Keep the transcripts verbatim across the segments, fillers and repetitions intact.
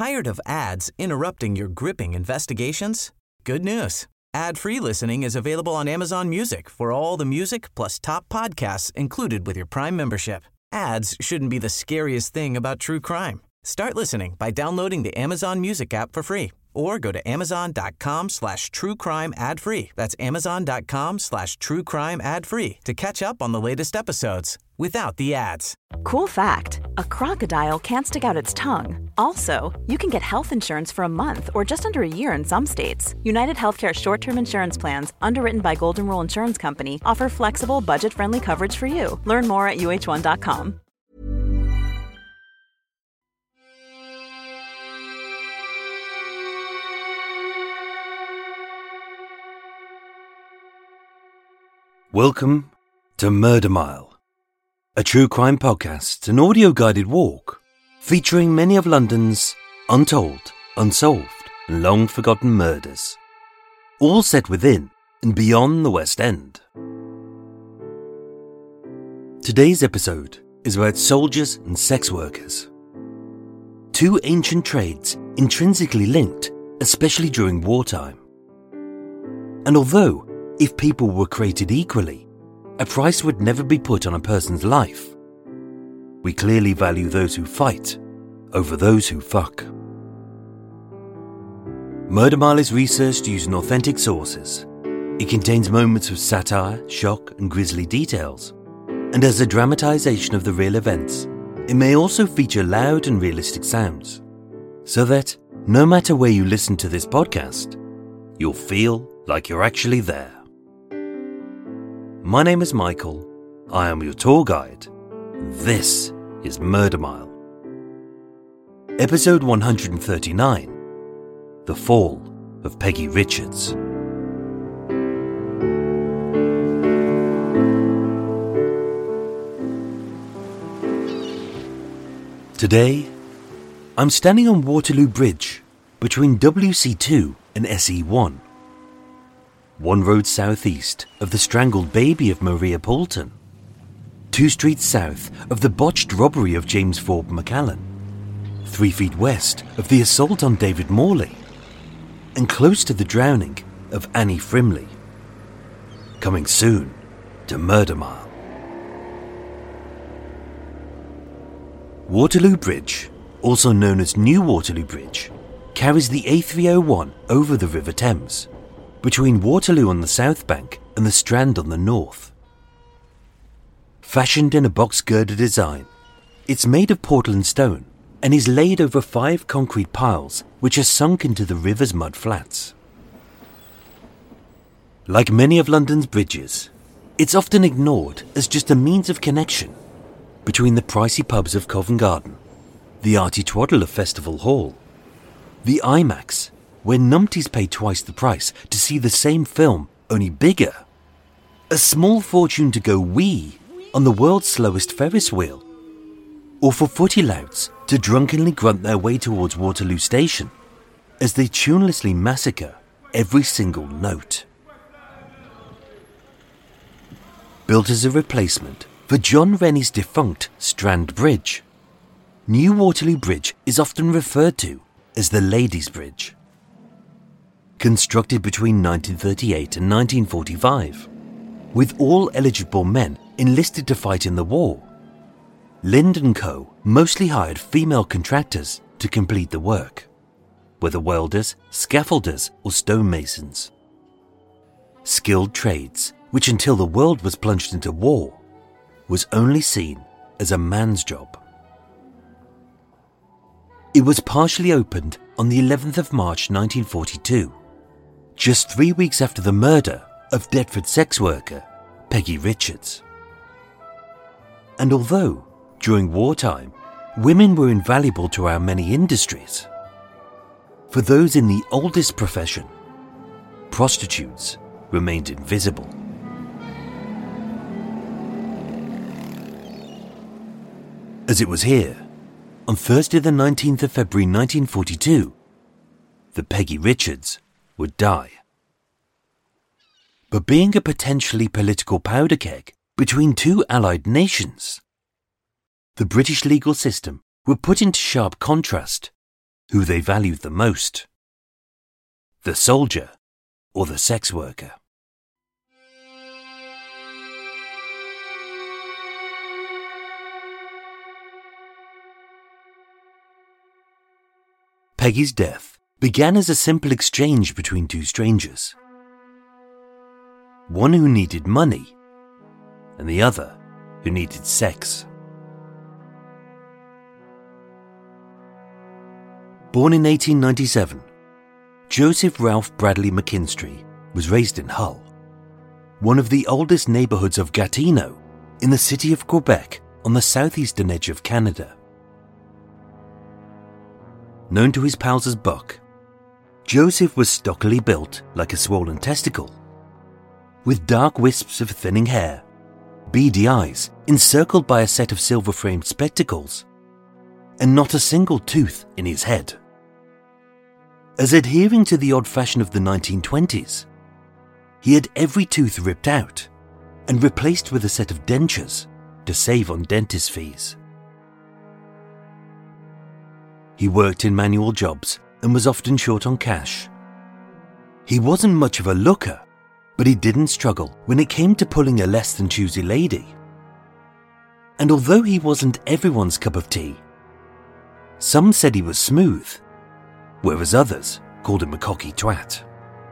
Tired of ads interrupting your gripping investigations? Good news. Ad-free listening is available on Amazon Music for all the music plus top podcasts included with your Prime membership. Ads shouldn't be the scariest thing about true crime. Start listening by downloading the Amazon Music app for free or go to amazon.com slash true crime ad free. That's amazon.com slash true crime ad free to catch up on the latest episodes without the ads. Cool fact, a crocodile can't stick out its tongue. Also, you can get health insurance for a month or just under a year in some states. United Healthcare short-term insurance plans, underwritten by Golden Rule Insurance Company, offer flexible, budget-friendly coverage for you. Learn more at U H one dot com. Welcome to Murder Mile, a true crime podcast, an audio-guided walk featuring many of London's untold, unsolved, and long-forgotten murders, all set within and beyond the West End. Today's episode is about soldiers and sex workers, two ancient trades intrinsically linked, especially during wartime. And although if people were created equally, a price would never be put on a person's life, we clearly value those who fight over those who fuck. Murder Mile is researched using authentic sources. It contains moments of satire, shock, and grisly details. And as a dramatization of the real events, it may also feature loud and realistic sounds, so that no matter where you listen to this podcast, you'll feel like you're actually there. My name is Michael, I am your tour guide. This is Murder Mile. Episode one hundred thirty-nine, The Fall of Peggy Richards. Today, I'm standing on Waterloo Bridge between W C two and S E one. One road southeast of the strangled baby of Maria Poulton, two streets south of the botched robbery of James Forbes McCallan, three feet west of the assault on David Morley, and close to the drowning of Annie Frimley. Coming soon to Murder Mile. Waterloo Bridge, also known as New Waterloo Bridge, carries the A three oh one over the River Thames, between Waterloo on the south bank and the Strand on the north. Fashioned in a box-girder design, it's made of Portland stone and is laid over five concrete piles which are sunk into the river's mud flats. Like many of London's bridges, it's often ignored as just a means of connection between the pricey pubs of Covent Garden, the arty twaddle of Festival Hall, the IMAX, where numpties pay twice the price to see the same film, only bigger, a small fortune to go wee on the world's slowest Ferris wheel, or for footy louts to drunkenly grunt their way towards Waterloo Station as they tunelessly massacre every single note. Built as a replacement for John Rennie's defunct Strand Bridge, New Waterloo Bridge is often referred to as the Ladies' Bridge. Constructed between nineteen thirty-eight and nineteen forty-five, with all eligible men enlisted to fight in the war, Lind and Co mostly hired female contractors to complete the work, whether welders, scaffolders, or stonemasons. Skilled trades, which until the world was plunged into war, was only seen as a man's job. It was partially opened on the eleventh of March nineteen forty-two, just three weeks after the murder of Deptford sex worker Peggy Richards. And although, during wartime, women were invaluable to our many industries, for those in the oldest profession, prostitutes remained invisible. As it was here, on Thursday the nineteenth of February nineteen forty-two, that Peggy Richards would die. But being a potentially political powder keg between two allied nations, the British legal system were put into sharp contrast who they valued the most: the soldier or the sex worker. Peggy's death began as a simple exchange between two strangers. One who needed money, and the other who needed sex. Born in eighteen ninety-seven, Joseph Ralph Bradley McKinstry was raised in Hull, one of the oldest neighbourhoods of Gatineau in the city of Quebec on the southeastern edge of Canada. Known to his pals as Buck, Joseph was stockily built like a swollen testicle, with dark wisps of thinning hair, beady eyes encircled by a set of silver-framed spectacles, and not a single tooth in his head. As adhering to the odd fashion of the nineteen twenties, he had every tooth ripped out and replaced with a set of dentures to save on dentist fees. He worked in manual jobs and was often short on cash. He wasn't much of a looker, but he didn't struggle when it came to pulling a less than choosy lady. And although he wasn't everyone's cup of tea, some said he was smooth, whereas others called him a cocky twat.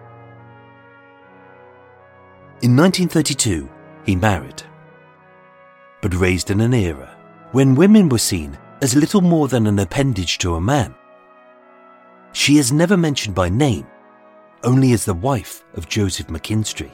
In nineteen thirty-two, he married, but raised in an era when women were seen as little more than an appendage to a man. She is never mentioned by name, only as the wife of Joseph McKinstry.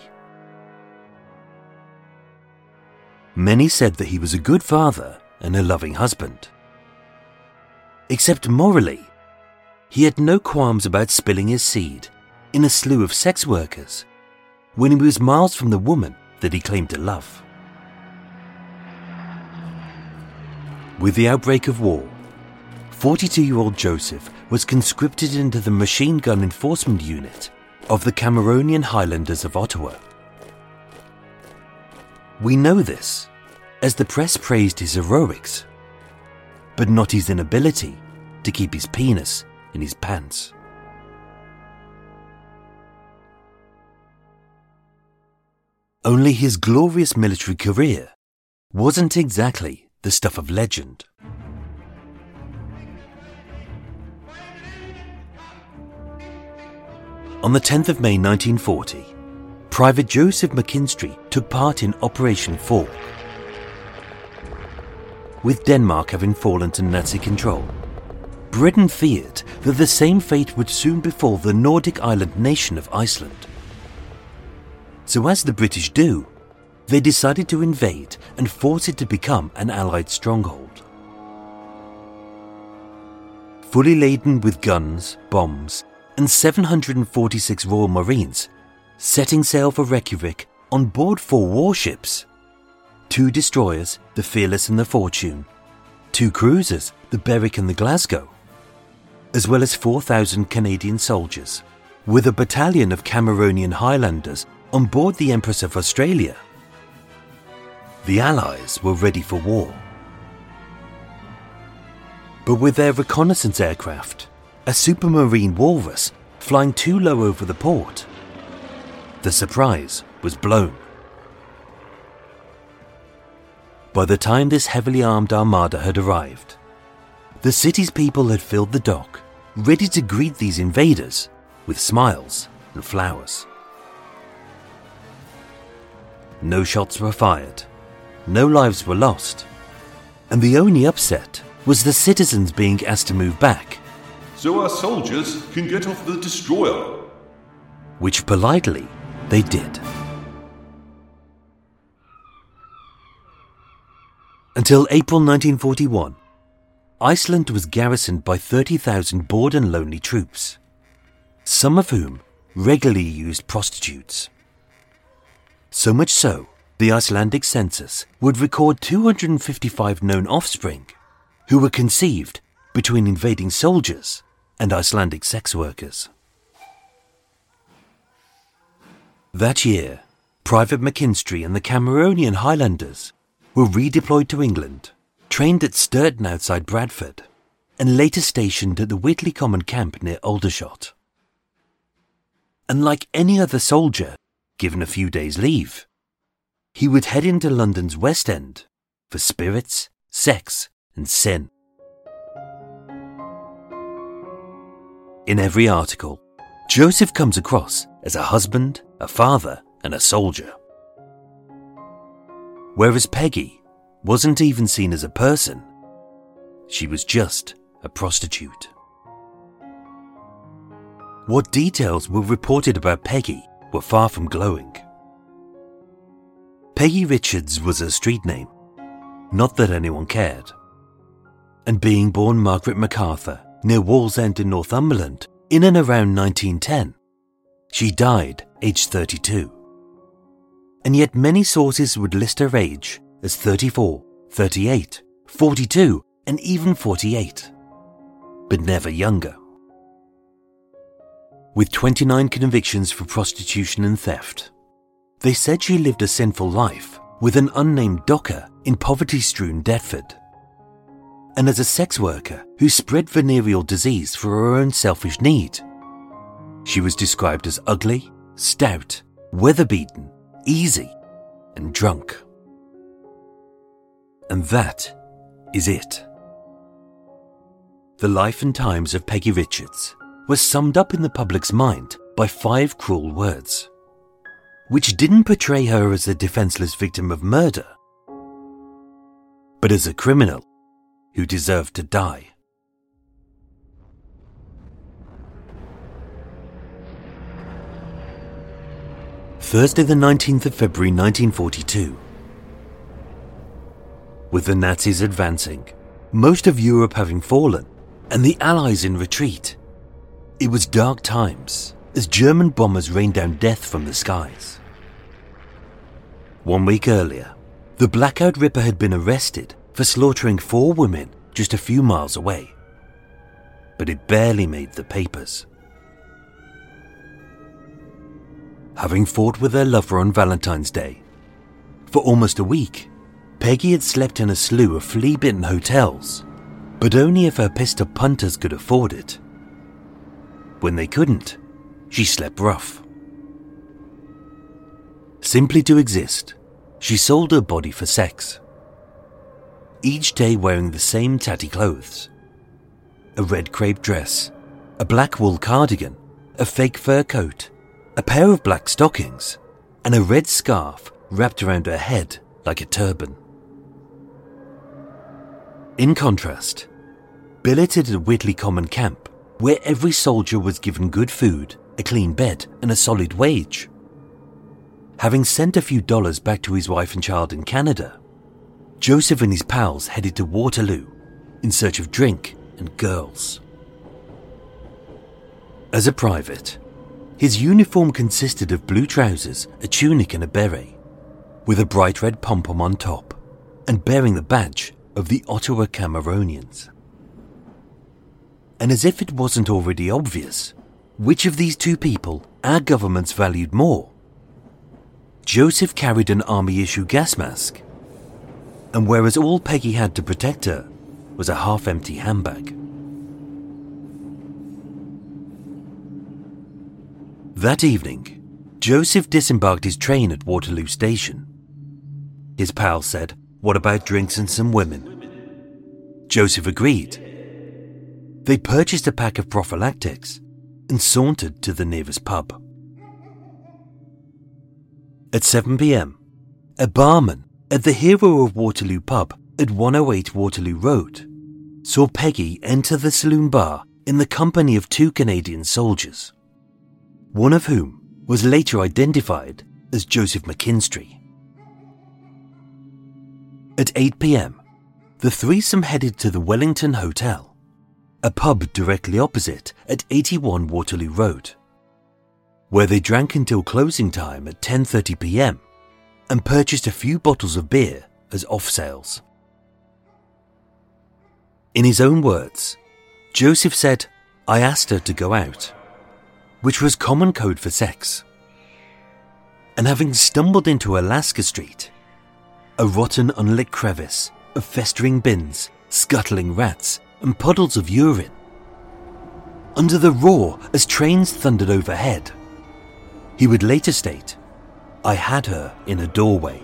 Many said that he was a good father and a loving husband. Except morally, he had no qualms about spilling his seed in a slew of sex workers when he was miles from the woman that he claimed to love. With the outbreak of war, forty-two-year-old Joseph was conscripted into the machine gun enforcement unit of the Cameronian Highlanders of Ottawa. We know this as the press praised his heroics, but not his inability to keep his penis in his pants. Only his glorious military career wasn't exactly the stuff of legend. On the tenth of May nineteen forty, Private Joseph McKinstry took part in Operation Fall. With Denmark having fallen to Nazi control, Britain feared that the same fate would soon befall the Nordic island nation of Iceland. So as the British do, they decided to invade and force it to become an Allied stronghold. Fully laden with guns, bombs, and seven hundred forty-six Royal Marines, setting sail for Reykjavik on board four warships: two destroyers, the Fearless and the Fortune, two cruisers, the Berwick and the Glasgow, as well as four thousand Canadian soldiers, with a battalion of Cameronian Highlanders on board the Empress of Australia. The Allies were ready for war. But with their reconnaissance aircraft, a Supermarine Walrus flying too low over the port, the surprise was blown. By the time this heavily armed armada had arrived, the city's people had filled the dock, ready to greet these invaders with smiles and flowers. No shots were fired, no lives were lost, and the only upset was the citizens being asked to move back, so our soldiers can get off the destroyer. Which politely they did. Until April nineteen forty-one, Iceland was garrisoned by thirty thousand bored and lonely troops, some of whom regularly used prostitutes. So much so, the Icelandic census would record two hundred fifty-five known offspring who were conceived between invading soldiers and Icelandic sex workers. That year, Private McKinstry and the Cameronian Highlanders were redeployed to England, trained at Sturton outside Bradford, and later stationed at the Whitley Common camp near Aldershot. And like any other soldier, given a few days' leave, he would head into London's West End for spirits, sex, and sin. In every article, Joseph comes across as a husband, a father, and a soldier. Whereas Peggy wasn't even seen as a person, she was just a prostitute. What details were reported about Peggy were far from glowing. Peggy Richards was her street name, not that anyone cared. And being born Margaret MacArthur near Wallsend in Northumberland in and around nineteen ten, she died aged thirty-two. And yet many sources would list her age as thirty-four, thirty-eight, forty-two, and even forty-eight, but never younger. With twenty-nine convictions for prostitution and theft, they said she lived a sinful life with an unnamed docker in poverty-strewn Deptford. And as a sex worker who spread venereal disease for her own selfish need, she was described as ugly, stout, weather-beaten, easy, and drunk. And that is it. The life and times of Peggy Richards was summed up in the public's mind by five cruel words, which didn't portray her as a defenseless victim of murder, but as a criminal who deserved to die. Thursday the nineteenth of February nineteen forty-two. With the Nazis advancing, most of Europe having fallen, and the Allies in retreat, it was dark times as German bombers rained down death from the skies. One week earlier, the Blackout Ripper had been arrested for slaughtering four women just a few miles away, but it barely made the papers. Having fought with her lover on Valentine's Day, for almost a week, Peggy had slept in a slew of flea-bitten hotels, but only if her pissed-up punters could afford it. When they couldn't, she slept rough. Simply to exist, she sold her body for sex. Each day wearing the same tatty clothes. A red crepe dress, a black wool cardigan, a fake fur coat, a pair of black stockings, and a red scarf wrapped around her head like a turban. In contrast, billeted at Whitley Common Camp, where every soldier was given good food, a clean bed, and a solid wage. Having sent a few dollars back to his wife and child in Canada, Joseph and his pals headed to Waterloo in search of drink and girls. As a private, his uniform consisted of blue trousers, a tunic and a beret, with a bright red pom-pom on top, and bearing the badge of the Ottawa Cameronians. And as if it wasn't already obvious, which of these two people our governments valued more, Joseph carried an army-issue gas mask, and whereas all Peggy had to protect her was a half-empty handbag. That evening, Joseph disembarked his train at Waterloo Station. His pal said, "What about drinks and some women?" Joseph agreed. They purchased a pack of prophylactics and sauntered to the nearest pub. At seven p.m, a barman at the Hero of Waterloo pub at one oh eight Waterloo Road saw Peggy enter the saloon bar in the company of two Canadian soldiers, one of whom was later identified as Joseph McKinstry. At eight p.m, the threesome headed to the Wellington Hotel, a pub directly opposite at eighty-one Waterloo Road, where they drank until closing time at ten thirty p.m. and purchased a few bottles of beer as off-sales. In his own words, Joseph said, "I asked her to go out," which was common code for sex. And having stumbled into Alaska Street, a rotten unlit crevice of festering bins, scuttling rats, and puddles of urine. Under the roar as trains thundered overhead, he would later state, "I had her in a doorway."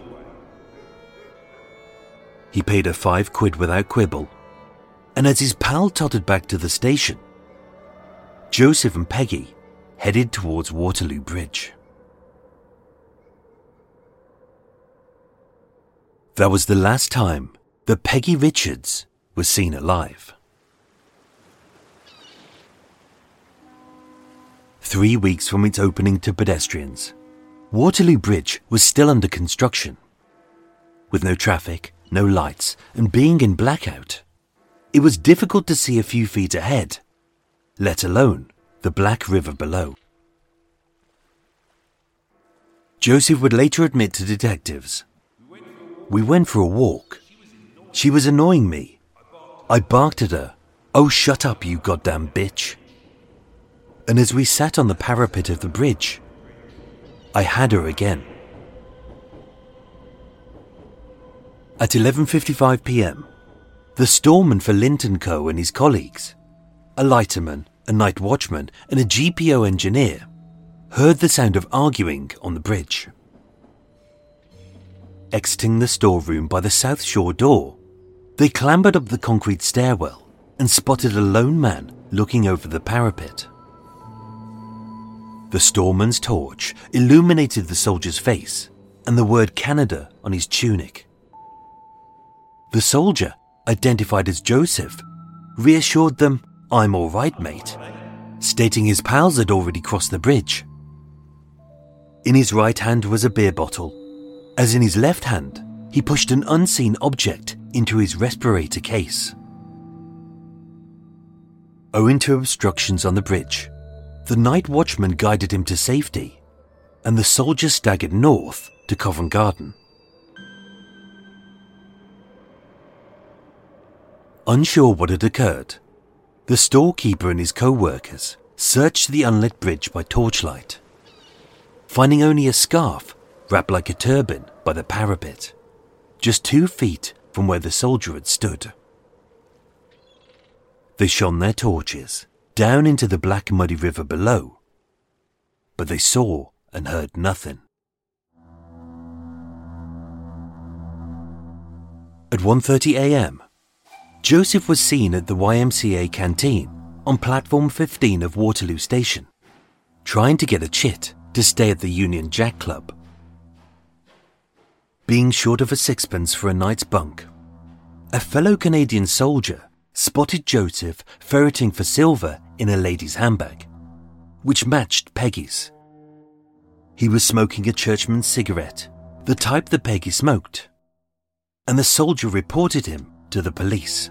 He paid her five quid without quibble, and as his pal tottered back to the station, Joseph and Peggy headed towards Waterloo Bridge. That was the last time that Peggy Richards was seen alive. Three weeks from its opening to pedestrians, Waterloo Bridge was still under construction. With no traffic, no lights, and being in blackout, it was difficult to see a few feet ahead, let alone the Black River below. Joseph would later admit to detectives, "We went for a walk. She was annoying me. I barked at her, 'Oh, shut up, you goddamn bitch.' And as we sat on the parapet of the bridge, I had her again." At eleven fifty-five p m, the storeman for Lint and Co and his colleagues, a lighterman, a night watchman and a G P O engineer, heard the sound of arguing on the bridge. Exiting the storeroom by the South Shore door, they clambered up the concrete stairwell and spotted a lone man looking over the parapet. The storeman's torch illuminated the soldier's face and the word Canada on his tunic. The soldier, identified as Joseph, reassured them, "I'm all right, mate," stating his pals had already crossed the bridge. In his right hand was a beer bottle, as in his left hand he pushed an unseen object into his respirator case. Owing to obstructions on the bridge, the night watchman guided him to safety, and the soldier staggered north to Covent Garden. Unsure what had occurred, the storekeeper and his co-workers searched the unlit bridge by torchlight, finding only a scarf wrapped like a turban by the parapet, just two feet from where the soldier had stood. They shone their torches down into the black muddy river below, but they saw and heard nothing. At one thirty a m, Joseph was seen at the Y M C A canteen on platform fifteen of Waterloo Station, trying to get a chit to stay at the Union Jack Club. Being short of a sixpence for a night's bunk, a fellow Canadian soldier spotted Joseph ferreting for silver in a lady's handbag, which matched Peggy's. He was smoking a churchman's cigarette, the type that Peggy smoked, and the soldier reported him to the police.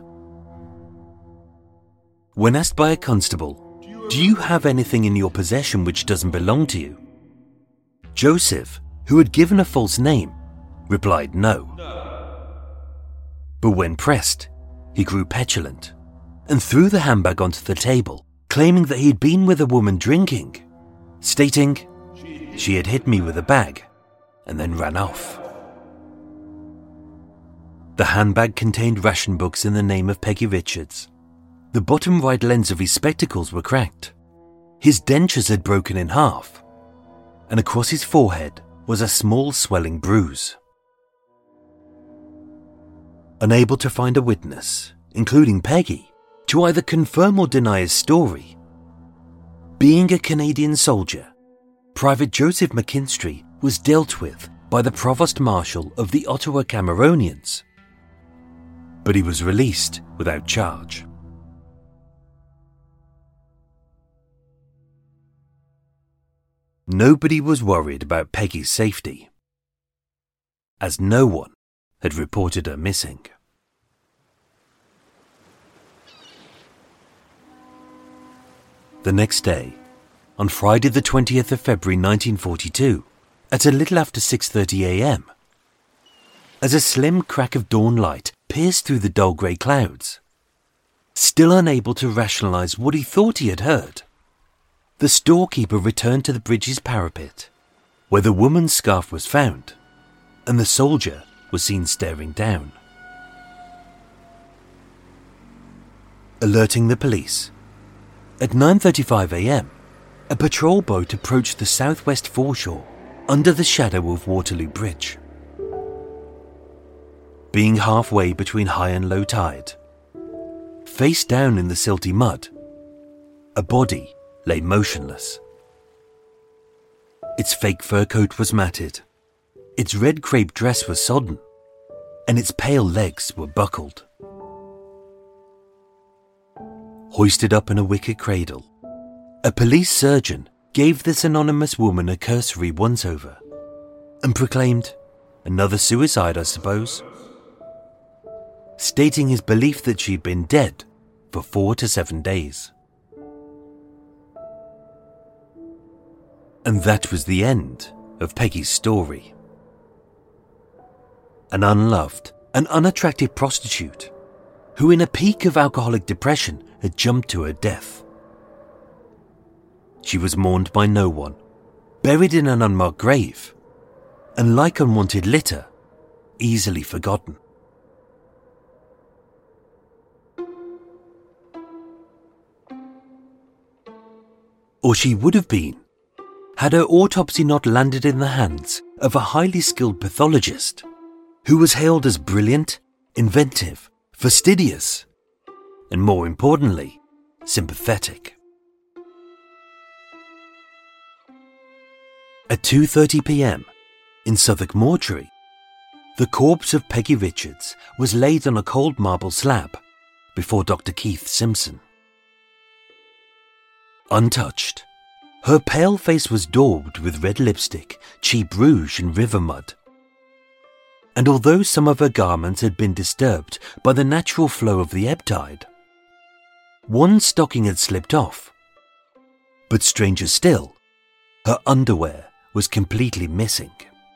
When asked by a constable, "Do you have anything in your possession which doesn't belong to you?" Joseph, who had given a false name, replied no. But when pressed, he grew petulant and threw the handbag onto the table, claiming that he'd been with a woman drinking, stating, "She had hit me with a bag and then ran off." The handbag contained ration books in the name of Peggy Richards. The bottom right lens of his spectacles were cracked. His dentures had broken in half, and across his forehead was a small swelling bruise. Unable to find a witness, including Peggy, to either confirm or deny his story, being a Canadian soldier, Private Joseph McKinstry was dealt with by the Provost Marshal of the Ottawa Cameronians, but he was released without charge. Nobody was worried about Peggy's safety, as no one had reported her missing. The next day, on Friday the twentieth of February nineteen forty-two, at a little after six thirty a m, as a slim crack of dawn light pierced through the dull grey clouds, still unable to rationalise what he thought he had heard, the storekeeper returned to the bridge's parapet, where the woman's scarf was found, and the soldier was seen staring down. alerting the police. At nine thirty-five a.m, a patrol boat approached the southwest foreshore under the shadow of Waterloo Bridge. Being halfway between high and low tide, face down in the silty mud, a body lay motionless. Its fake fur coat was matted, its red crepe dress was sodden, and its pale legs were buckled. Hoisted up in a wicker cradle, a police surgeon gave this anonymous woman a cursory once-over and proclaimed, "Another suicide, I suppose," stating his belief that she'd been dead for four to seven days. And that was the end of Peggy's story. An unloved and unattractive prostitute who in a peak of alcoholic depression had jumped to her death. She was mourned by no one, buried in an unmarked grave, and like unwanted litter, easily forgotten. Or she would have been, had her autopsy not landed in the hands of a highly skilled pathologist who was hailed as brilliant, inventive, fastidious, and more importantly, sympathetic. At two thirty p.m, in Southwark Mortuary, the corpse of Peggy Richards was laid on a cold marble slab before Doctor Keith Simpson. Untouched, her pale face was daubed with red lipstick, cheap rouge and river mud. And although some of her garments had been disturbed by the natural flow of the ebb tide, one stocking had slipped off. But stranger still, her underwear was completely missing.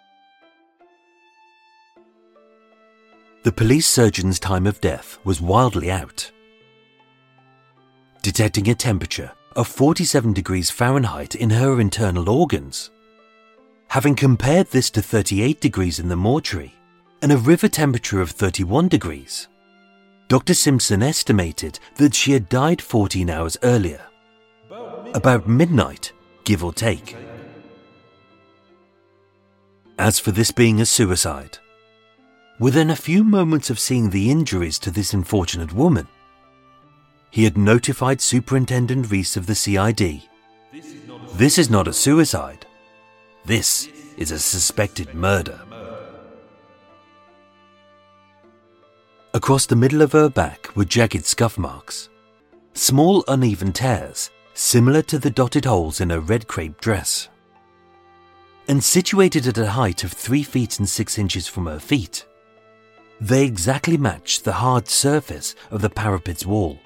The police surgeon's time of death was wildly out, detecting a temperature of forty-seven degrees Fahrenheit in her internal organs. Having compared this to thirty-eight degrees in the mortuary and a river temperature of thirty-one degrees, Doctor Simpson estimated that she had died fourteen hours earlier, about midnight, give or take. As for this being a suicide, within a few moments of seeing the injuries to this unfortunate woman, he had notified Superintendent Rees of the C I D. This is not a suicide. This is a suspected murder. Across the middle of her back were jagged scuff marks, small uneven tears similar to the dotted holes in her red crepe dress. And situated at a height of three feet and six inches from her feet, they exactly matched the hard surface of the parapet's wall.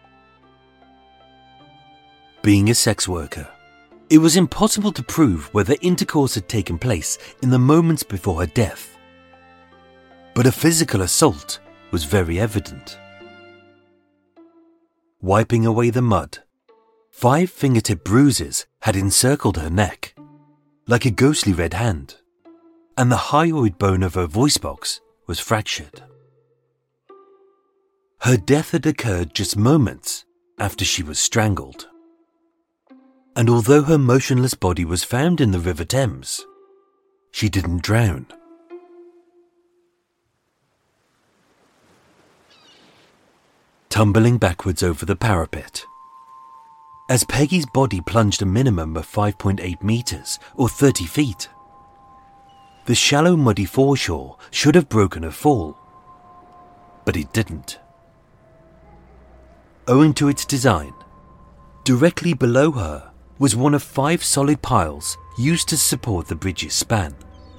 Being a sex worker, it was impossible to prove whether intercourse had taken place in the moments before her death. But a physical assault was very evident. Wiping away the mud, five fingertip bruises had encircled her neck, like a ghostly red hand, and the hyoid bone of her voice box was fractured. Her death had occurred just moments after she was strangled. And although her motionless body was found in the River Thames, she didn't drown. Tumbling backwards over the parapet, as Peggy's body plunged a minimum of five point eight metres or thirty feet, the shallow muddy foreshore should have broken her fall, but it didn't. Owing to its design, directly below her was one of five solid piles used to support the bridge's span.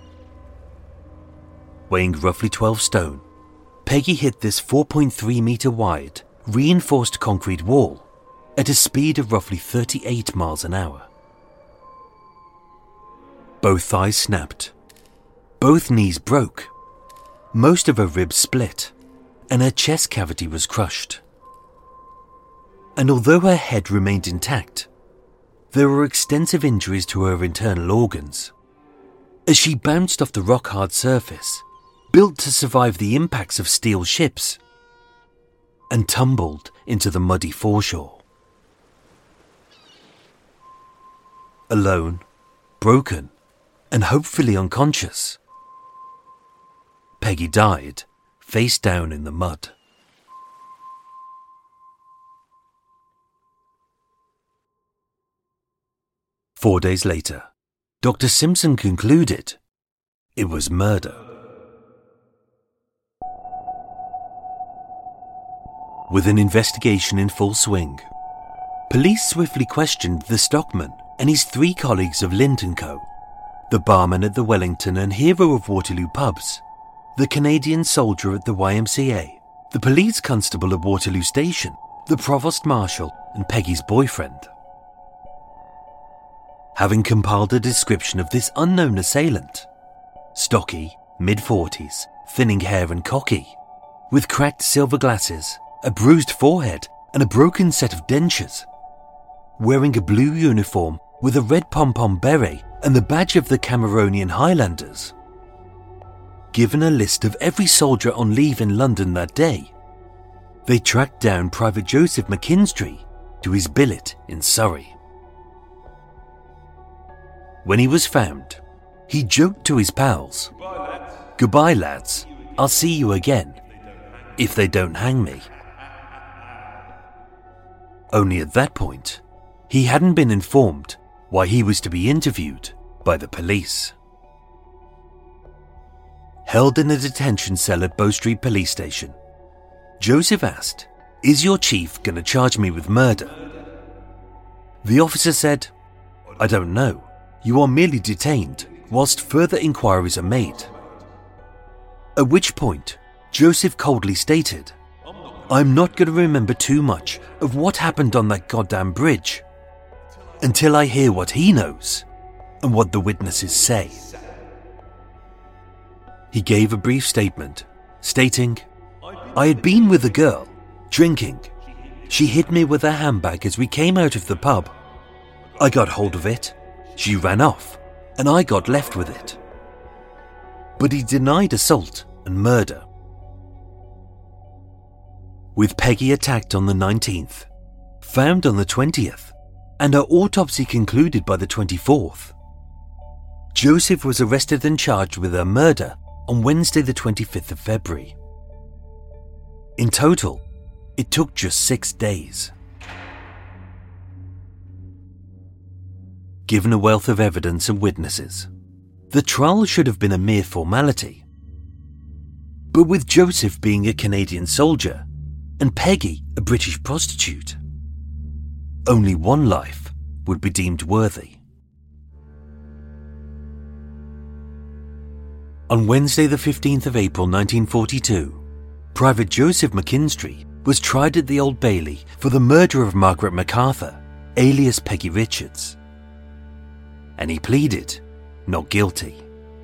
Weighing roughly twelve stone, Peggy hit this four point three metre wide, reinforced concrete wall at a speed of roughly thirty-eight miles an hour. Both thighs snapped, both knees broke, most of her ribs split, and her chest cavity was crushed. And although her head remained intact, there were extensive injuries to her internal organs, as she bounced off the rock-hard surface, built to survive the impacts of steel ships. and tumbled into the muddy foreshore. Alone, broken, and hopefully unconscious, Peggy died face down in the mud. Four days later, Doctor Simpson concluded it was murder. With an investigation in full swing, police swiftly questioned the stockman and his three colleagues of Lind and Co, the barman at the Wellington and hero of Waterloo pubs, the Canadian soldier at the Y M C A, the police constable at Waterloo Station, the provost marshal, and Peggy's boyfriend. Having compiled a description of this unknown assailant, stocky, mid-forties, thinning hair and cocky, with cracked silver glasses, a bruised forehead and a broken set of dentures, wearing a blue uniform with a red pom-pom beret and the badge of the Cameronian Highlanders. Given a list of every soldier on leave in London that day, they tracked down Private Joseph McKinstry to his billet in Surrey. When he was found, he joked to his pals, "Goodbye, lads. I'll see you again, if they don't hang me." Only at that point, he hadn't been informed why he was to be interviewed by the police. Held in a detention cell at Bow Street Police Station, Joseph asked, "Is your chief going to charge me with murder?" The officer said, "I don't know. You are merely detained whilst further inquiries are made." At which point, Joseph coldly stated, "I'm not going to remember too much of what happened on that goddamn bridge until I hear what he knows and what the witnesses say." He gave a brief statement, stating, "I had been with a girl, drinking. She hit me with a handbag as we came out of the pub. I got hold of it. She ran off, and I got left with it." But he denied assault and murder. With Peggy attacked on the nineteenth, found on the twentieth, and her autopsy concluded by the twenty-fourth, Joseph was arrested and charged with her murder on Wednesday the twenty-fifth of February. In total, it took just six days. Given a wealth of evidence and witnesses, the trial should have been a mere formality. But with Joseph being a Canadian soldier and Peggy a British prostitute, only one life would be deemed worthy. On Wednesday the fifteenth of April nineteen forty-two, Private Joseph McKinstry was tried at the Old Bailey for the murder of Margaret MacArthur, alias Peggy Richards. And he pleaded not guilty.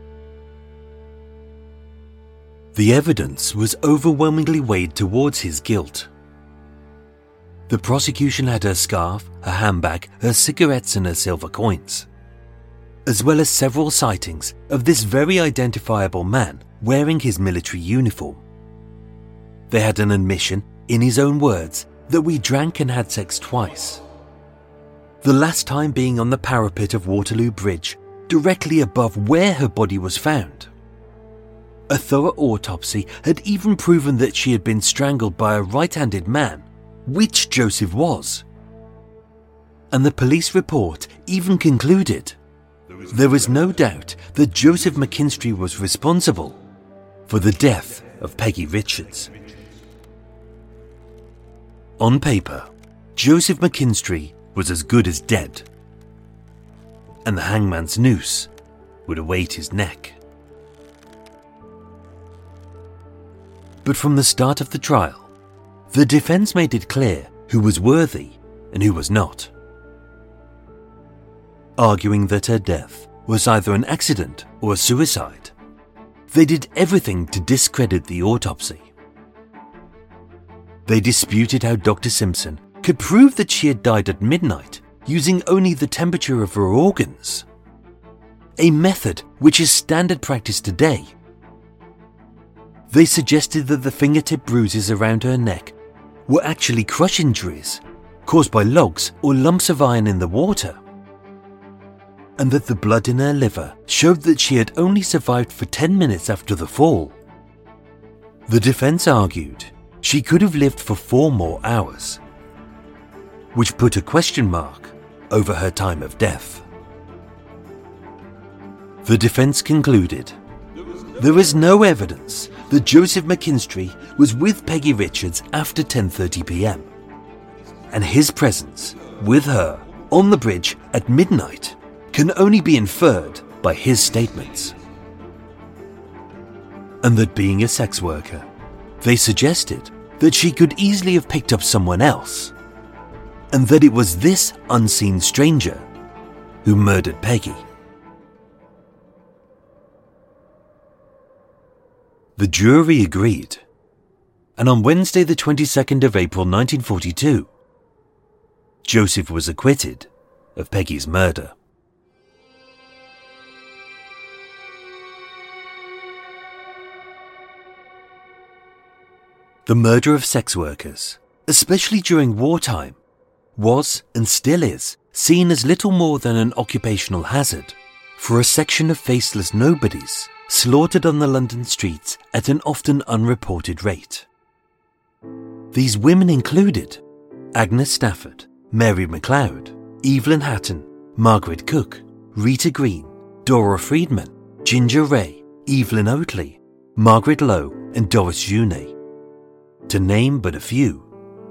The evidence was overwhelmingly weighed towards his guilt. The prosecution had her scarf, her handbag, her cigarettes and her silver coins, as well as several sightings of this very identifiable man wearing his military uniform. They had an admission, in his own words, that we drank and had sex twice. The last time being on the parapet of Waterloo Bridge, directly above where her body was found. A thorough autopsy had even proven that she had been strangled by a right-handed man, which Joseph was. And the police report even concluded there was no doubt that Joseph McKinstry was responsible for the death of Peggy Richards. On paper, Joseph McKinstry was as good as dead, and the hangman's noose would await his neck. But from the start of the trial, the defense made it clear who was worthy and who was not, arguing that her death was either an accident or a suicide. They did everything to discredit the autopsy. They disputed how Doctor Simpson could prove that she had died at midnight using only the temperature of her organs, a method which is standard practice today. They suggested that the fingertip bruises around her neck were actually crush injuries caused by logs or lumps of iron in the water, and that the blood in her liver showed that she had only survived for ten minutes after the fall. The defense argued she could have lived for four more hours, which put a question mark over her time of death. The defense concluded there is no evidence that Joseph McKinstry was with Peggy Richards after ten thirty p m, and his presence with her on the bridge at midnight can only be inferred by his statements. And that being a sex worker, they suggested that she could easily have picked up someone else, and that it was this unseen stranger who murdered Peggy. The jury agreed, and on Wednesday the twenty-second of April nineteen forty-two, Joseph was acquitted of Peggy's murder. The murder of sex workers, especially during wartime, was and still is seen as little more than an occupational hazard for a section of faceless nobodies slaughtered on the London streets at an often unreported rate. These women included Agnes Stafford, Mary MacLeod, Evelyn Hatton, Margaret Cook, Rita Green, Dora Friedman, Ginger Ray, Evelyn Oatley, Margaret Lowe and Doris Junet, to name but a few.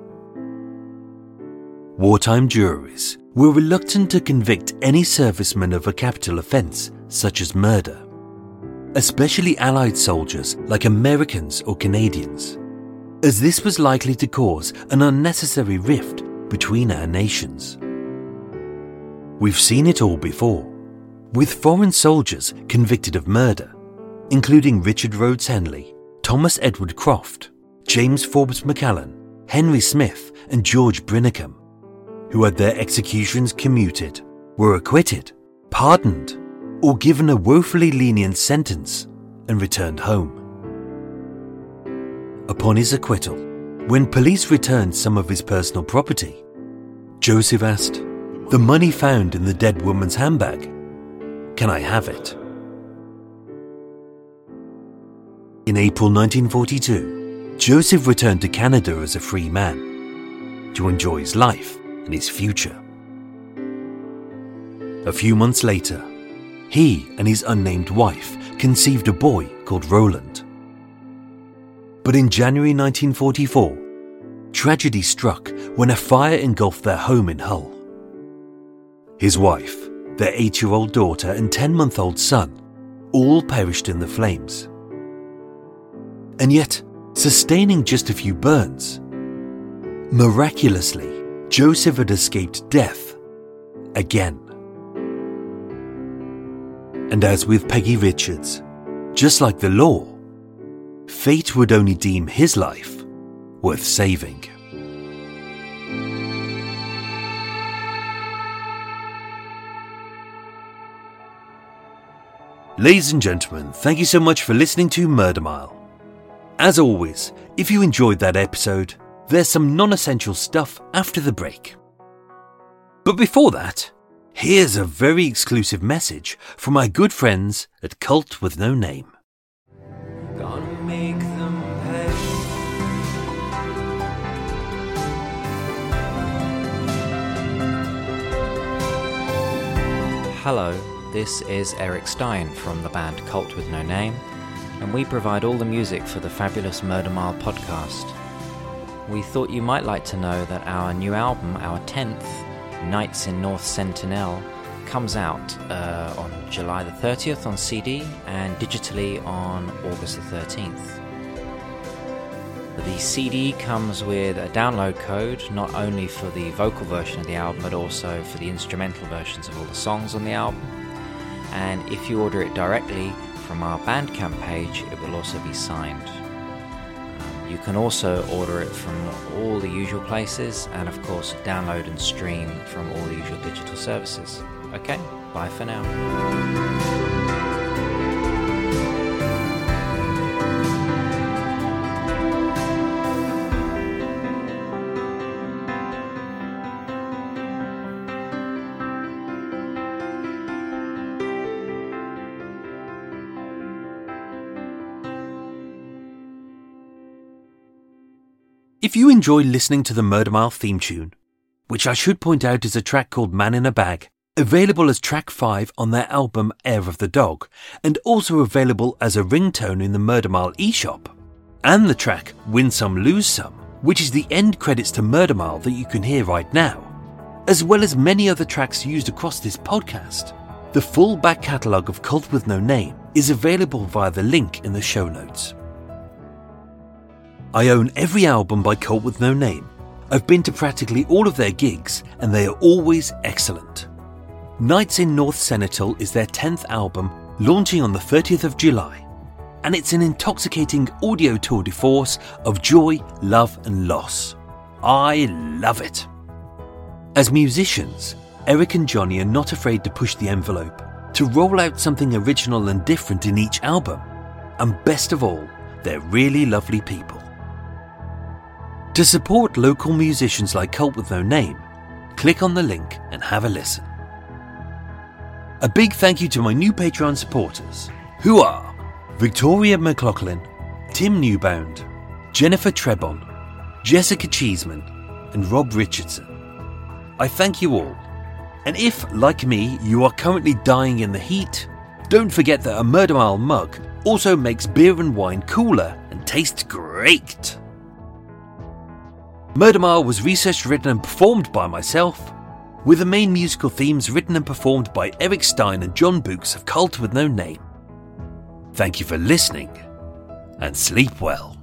Wartime juries were reluctant to convict any serviceman of a capital offence such as murder, especially Allied soldiers like Americans or Canadians, as this was likely to cause an unnecessary rift between our nations. We've seen it all before, with foreign soldiers convicted of murder, including Richard Rhodes Henley, Thomas Edward Croft, James Forbes McCallan, Henry Smith and George Brinicum, who had their executions commuted, were acquitted, pardoned, or given a woefully lenient sentence and returned home. Upon his acquittal, when police returned some of his personal property, Joseph asked, "The money found in the dead woman's handbag, can I have it?" In April nineteen forty-two, Joseph returned to Canada as a free man to enjoy his life and his future. A few months later, he and his unnamed wife conceived a boy called Roland. But in January nineteen forty-four, tragedy struck when a fire engulfed their home in Hull. His wife, their eight-year-old daughter and ten-month-old son all perished in the flames. And yet, sustaining just a few burns, miraculously, Joseph had escaped death again. And as with Peggy Richards, just like the law, fate would only deem his life worth saving. Ladies and gentlemen, thank you so much for listening to Murder Mile. As always, if you enjoyed that episode, there's some non-essential stuff after the break. But before that, here's a very exclusive message from my good friends at Cult With No Name. Gonna make them pay. Hello, this is Eric Stein from the band Cult With No Name, and we provide all the music for the fabulous Murder Mile podcast. We thought you might like to know that our new album, our tenth, Nights in North Sentinel, comes out uh, on July the thirtieth on C D and digitally on August the thirteenth. The C D comes with a download code not only for the vocal version of the album but also for the instrumental versions of all the songs on the album. And if you order it directly from our Bandcamp page, it will also be signed. You can also order it from all the usual places and of course download and stream from all the usual digital services. Okay, bye for now. If you enjoy listening to the Murder Mile theme tune, which I should point out is a track called Man in a Bag, available as track five on their album Air of the Dog, and also available as a ringtone in the Murder Mile eShop, and the track Win Some Lose Some, which is the end credits to Murder Mile that you can hear right now, as well as many other tracks used across this podcast. The full back catalogue of Cult with No Name is available via the link in the show notes. I own every album by Cult with No Name. I've been to practically all of their gigs, and they are always excellent. Nights in North Senetal is their tenth album, launching on the thirtieth of July, and it's an intoxicating audio tour de force of joy, love and loss. I love it. As musicians, Eric and Johnny are not afraid to push the envelope, to roll out something original and different in each album, and best of all, they're really lovely people. To support local musicians like Cult with No Name, click on the link and have a listen. A big thank you to my new Patreon supporters, who are Victoria McLaughlin, Tim Newbound, Jennifer Trebon, Jessica Cheeseman, and Rob Richardson. I thank you all. And if, like me, you are currently dying in the heat, don't forget that a Murder Mile mug also makes beer and wine cooler and tastes great. Murder Mile was researched, written and performed by myself, with the main musical themes written and performed by Eric Stein and John Books of Cult with No Name. Thank you for listening, and sleep well.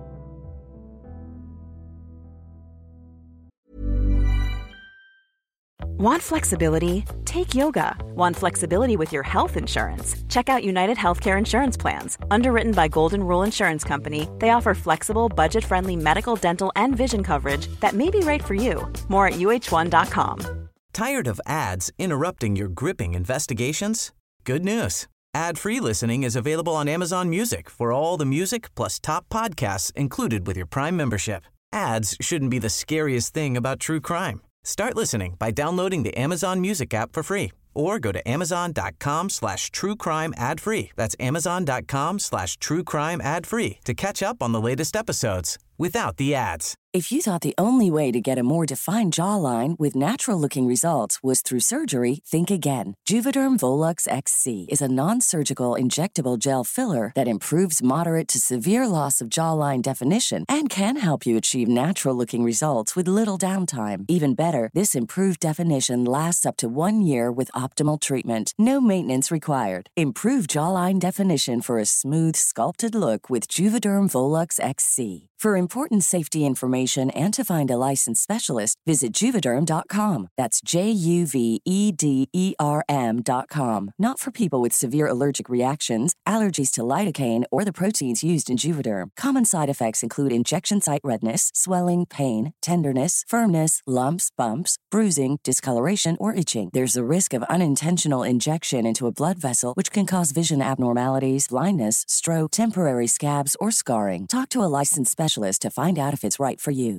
Want flexibility? Take yoga. Want flexibility with your health insurance? Check out United Healthcare Insurance Plans. Underwritten by Golden Rule Insurance Company, they offer flexible, budget-friendly medical, dental, and vision coverage that may be right for you. More at U H one dot com. Tired of ads interrupting your gripping investigations? Good news. Ad-free listening is available on Amazon Music for all the music plus top podcasts included with your Prime membership. Ads shouldn't be the scariest thing about true crime. Start listening by downloading the Amazon Music app for free or go to amazon.com slash true crime ad free. That's amazon.com slash true crime ad free to catch up on the latest episodes without the ads. If you thought the only way to get a more defined jawline with natural-looking results was through surgery, think again. Juvederm Volux X C is a non-surgical injectable gel filler that improves moderate to severe loss of jawline definition and can help you achieve natural-looking results with little downtime. Even better, this improved definition lasts up to one year with optimal treatment. No maintenance required. Improve jawline definition for a smooth, sculpted look with Juvederm Volux X C. For important safety information and to find a licensed specialist, visit Juvederm dot com. That's J U V E D E R M dot com. Not for people with severe allergic reactions, allergies to lidocaine, or the proteins used in Juvederm. Common side effects include injection site redness, swelling, pain, tenderness, firmness, lumps, bumps, bruising, discoloration, or itching. There's a risk of unintentional injection into a blood vessel, which can cause vision abnormalities, blindness, stroke, temporary scabs, or scarring. Talk to a licensed specialist to find out if it's right for you.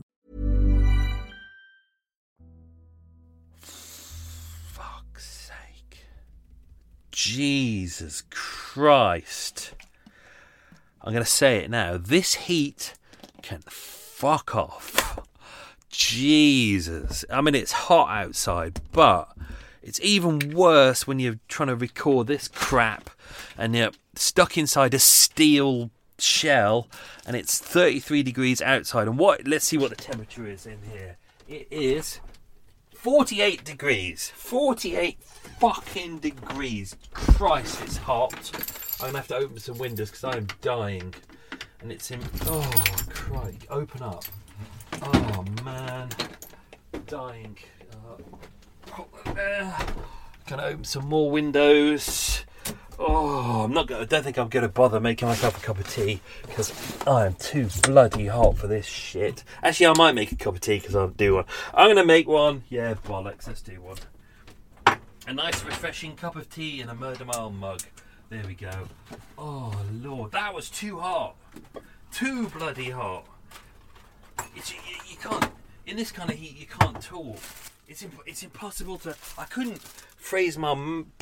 Fuck's sake. Jesus Christ. I'm going to say it now. This heat can fuck off. Jesus. I mean, it's hot outside, but it's even worse when you're trying to record this crap and you're stuck inside a steel shell and it's thirty-three degrees outside. And what? Let's see what the temperature is in here. It is forty-eight degrees. forty-eight fucking degrees. Christ, it's hot. I'm gonna have to open some windows because I'm dying. And it's in. Oh, Christ. Open up. Oh, man. Dying. Uh, uh, gonna open some more windows. Oh, I'm not gonna, I don't think I'm going to bother making myself a cup of tea because I am too bloody hot for this shit. Actually, I might make a cup of tea because I'll do one. I'm going to make one. Yeah, bollocks, let's do one. A nice refreshing cup of tea in a Murder Mile mug. There we go. Oh, Lord, that was too hot. Too bloody hot. It's, you, you can't, in this kind of heat, you can't talk. It's imp- it's impossible to... I couldn't phrase my m-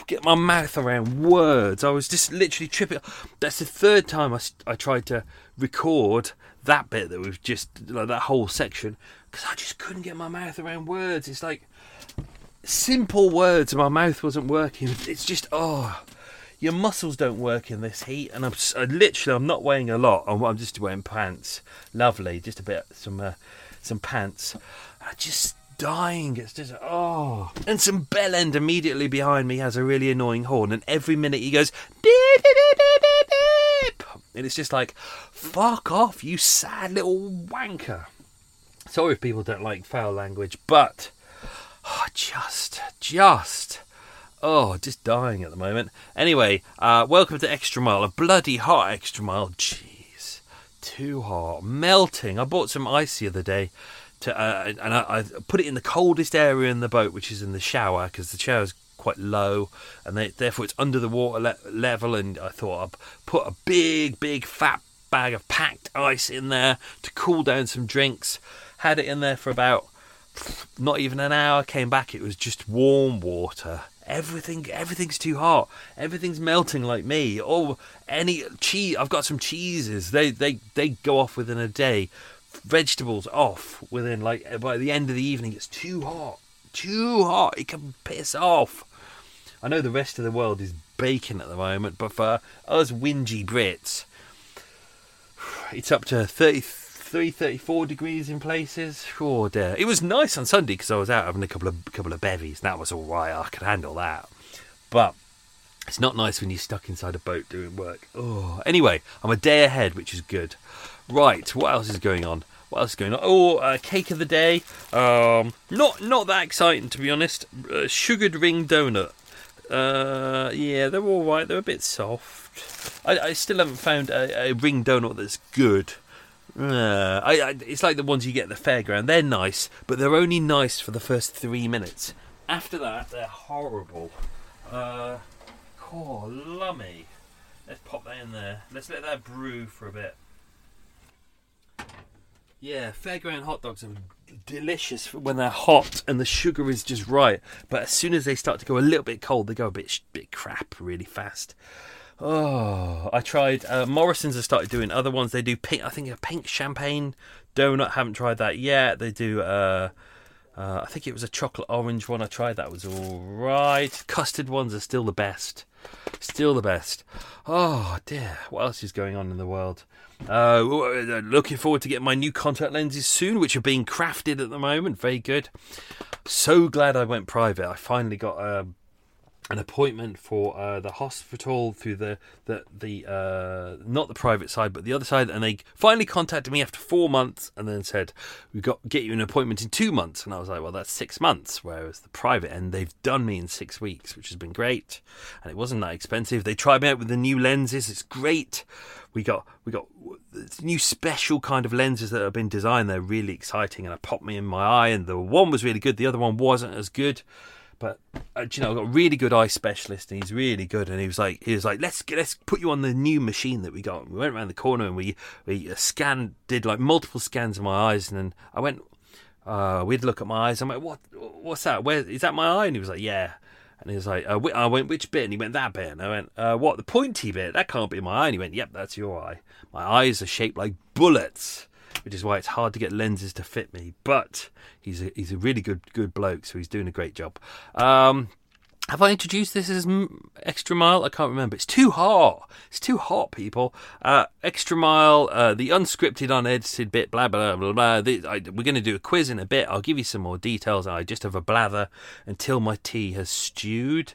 get my mouth around words. I was just literally tripping. That's the third time I, I tried to record that bit that was just like that whole section, because I just couldn't get my mouth around words. It's like simple words and my mouth wasn't working. It's just, oh, your muscles don't work in this heat. And I'm I literally, I'm not weighing a lot. I'm, I'm just wearing pants. Lovely, just a bit, some uh, some pants. I just dying. It's just, oh. And some bell end immediately behind me has a really annoying horn, and every minute he goes deep, deep, deep, deep, deep. And it's just like, fuck off, you sad little wanker. Sorry if people don't like foul language, but oh, just just oh just dying at the moment. Anyway, uh welcome to Extra Mile, a bloody hot Extra Mile. Jeez, too hot, melting. I bought some ice the other day to, uh, and I, I put it in the coldest area in the boat, which is in the shower, because the shower's quite low, and they, therefore it's under the water le- level. And I thought I'd put a big, big, fat bag of packed ice in there to cool down some drinks. Had it in there for about not even an hour. Came back, it was just warm water. Everything, everything's too hot. Everything's melting like me. Oh, any cheese. I've got some cheeses. They, they, they go off within a day. Vegetables off within, like, by the end of the evening. It's too hot, too hot. It can piss off. I know the rest of the world is baking at the moment, but for us whingy Brits, it's up to thirty-three, thirty-four degrees in places. Oh dear. It was nice on Sunday because I was out having a couple of couple of bevies. That was all right. I could handle that. But it's not nice when you're stuck inside a boat doing work. Oh, anyway, I'm a day ahead, which is good. Right, what else is going on? What else is going on? Oh, uh, cake of the day. Um, not not that exciting, to be honest. Uh, sugared ring donut. Uh, yeah, they're all right. They're a bit soft. I, I still haven't found a, a ring donut that's good. Uh, I, I, it's like the ones you get at the fairground. They're nice, but they're only nice for the first three minutes. After that, they're horrible. Uh, oh, lummy. Let's pop that in there. Let's let that brew for a bit. Yeah, fairground hot dogs are delicious when they're hot and the sugar is just right. But as soon as they start to go a little bit cold, they go a bit bit crap really fast. Oh, I tried. Uh, Morrison's have started doing other ones. They do pink. I think a pink champagne donut. Haven't tried that yet. They do. Uh, uh, I think it was a chocolate orange one. I tried that. Was all right. Custard ones are still the best. Still the best. Oh dear. What else is going on in the world? Uh, looking forward to getting my new contact lenses soon, which are being crafted at the moment. Very good. So glad I went private. I finally got um, an appointment for uh, the hospital through the the the uh, not the private side, but the other side, and they finally contacted me after four months, and then said we've got get you an appointment in two months. And I was like, well, that's six months. Whereas the private end, they've done me in six weeks, which has been great, and it wasn't that expensive. They tried me out with the new lenses. It's great. We got we got new special kind of lenses that have been designed. They're really exciting, and I popped me in my eye, and the one was really good. The other one wasn't as good. But uh, you know, I've got a really good eye specialist, and he's really good. And he was like, he was like, let's let's put you on the new machine that we got. And we went around the corner and we we scanned, did like multiple scans of my eyes, and then I went, uh, we'd look at my eyes. I'm like, what what's that? Where is that my eye? And he was like, yeah. And he was like, uh, I went, which bit? And he went, that bit. And I went, uh, what, the pointy bit? That can't be my eye. And he went, yep, that's your eye. My eyes are shaped like bullets, which is why it's hard to get lenses to fit me. But he's a, he's a really good good bloke, so he's doing a great job. Um, have I introduced this as Extra Mile? I can't remember. It's too hot. It's too hot, people. Uh, Extra Mile, uh, the unscripted, unedited bit, blah, blah, blah, blah. The, I, we're going to do a quiz in a bit. I'll give you some more details. I just have a blather until my tea has stewed.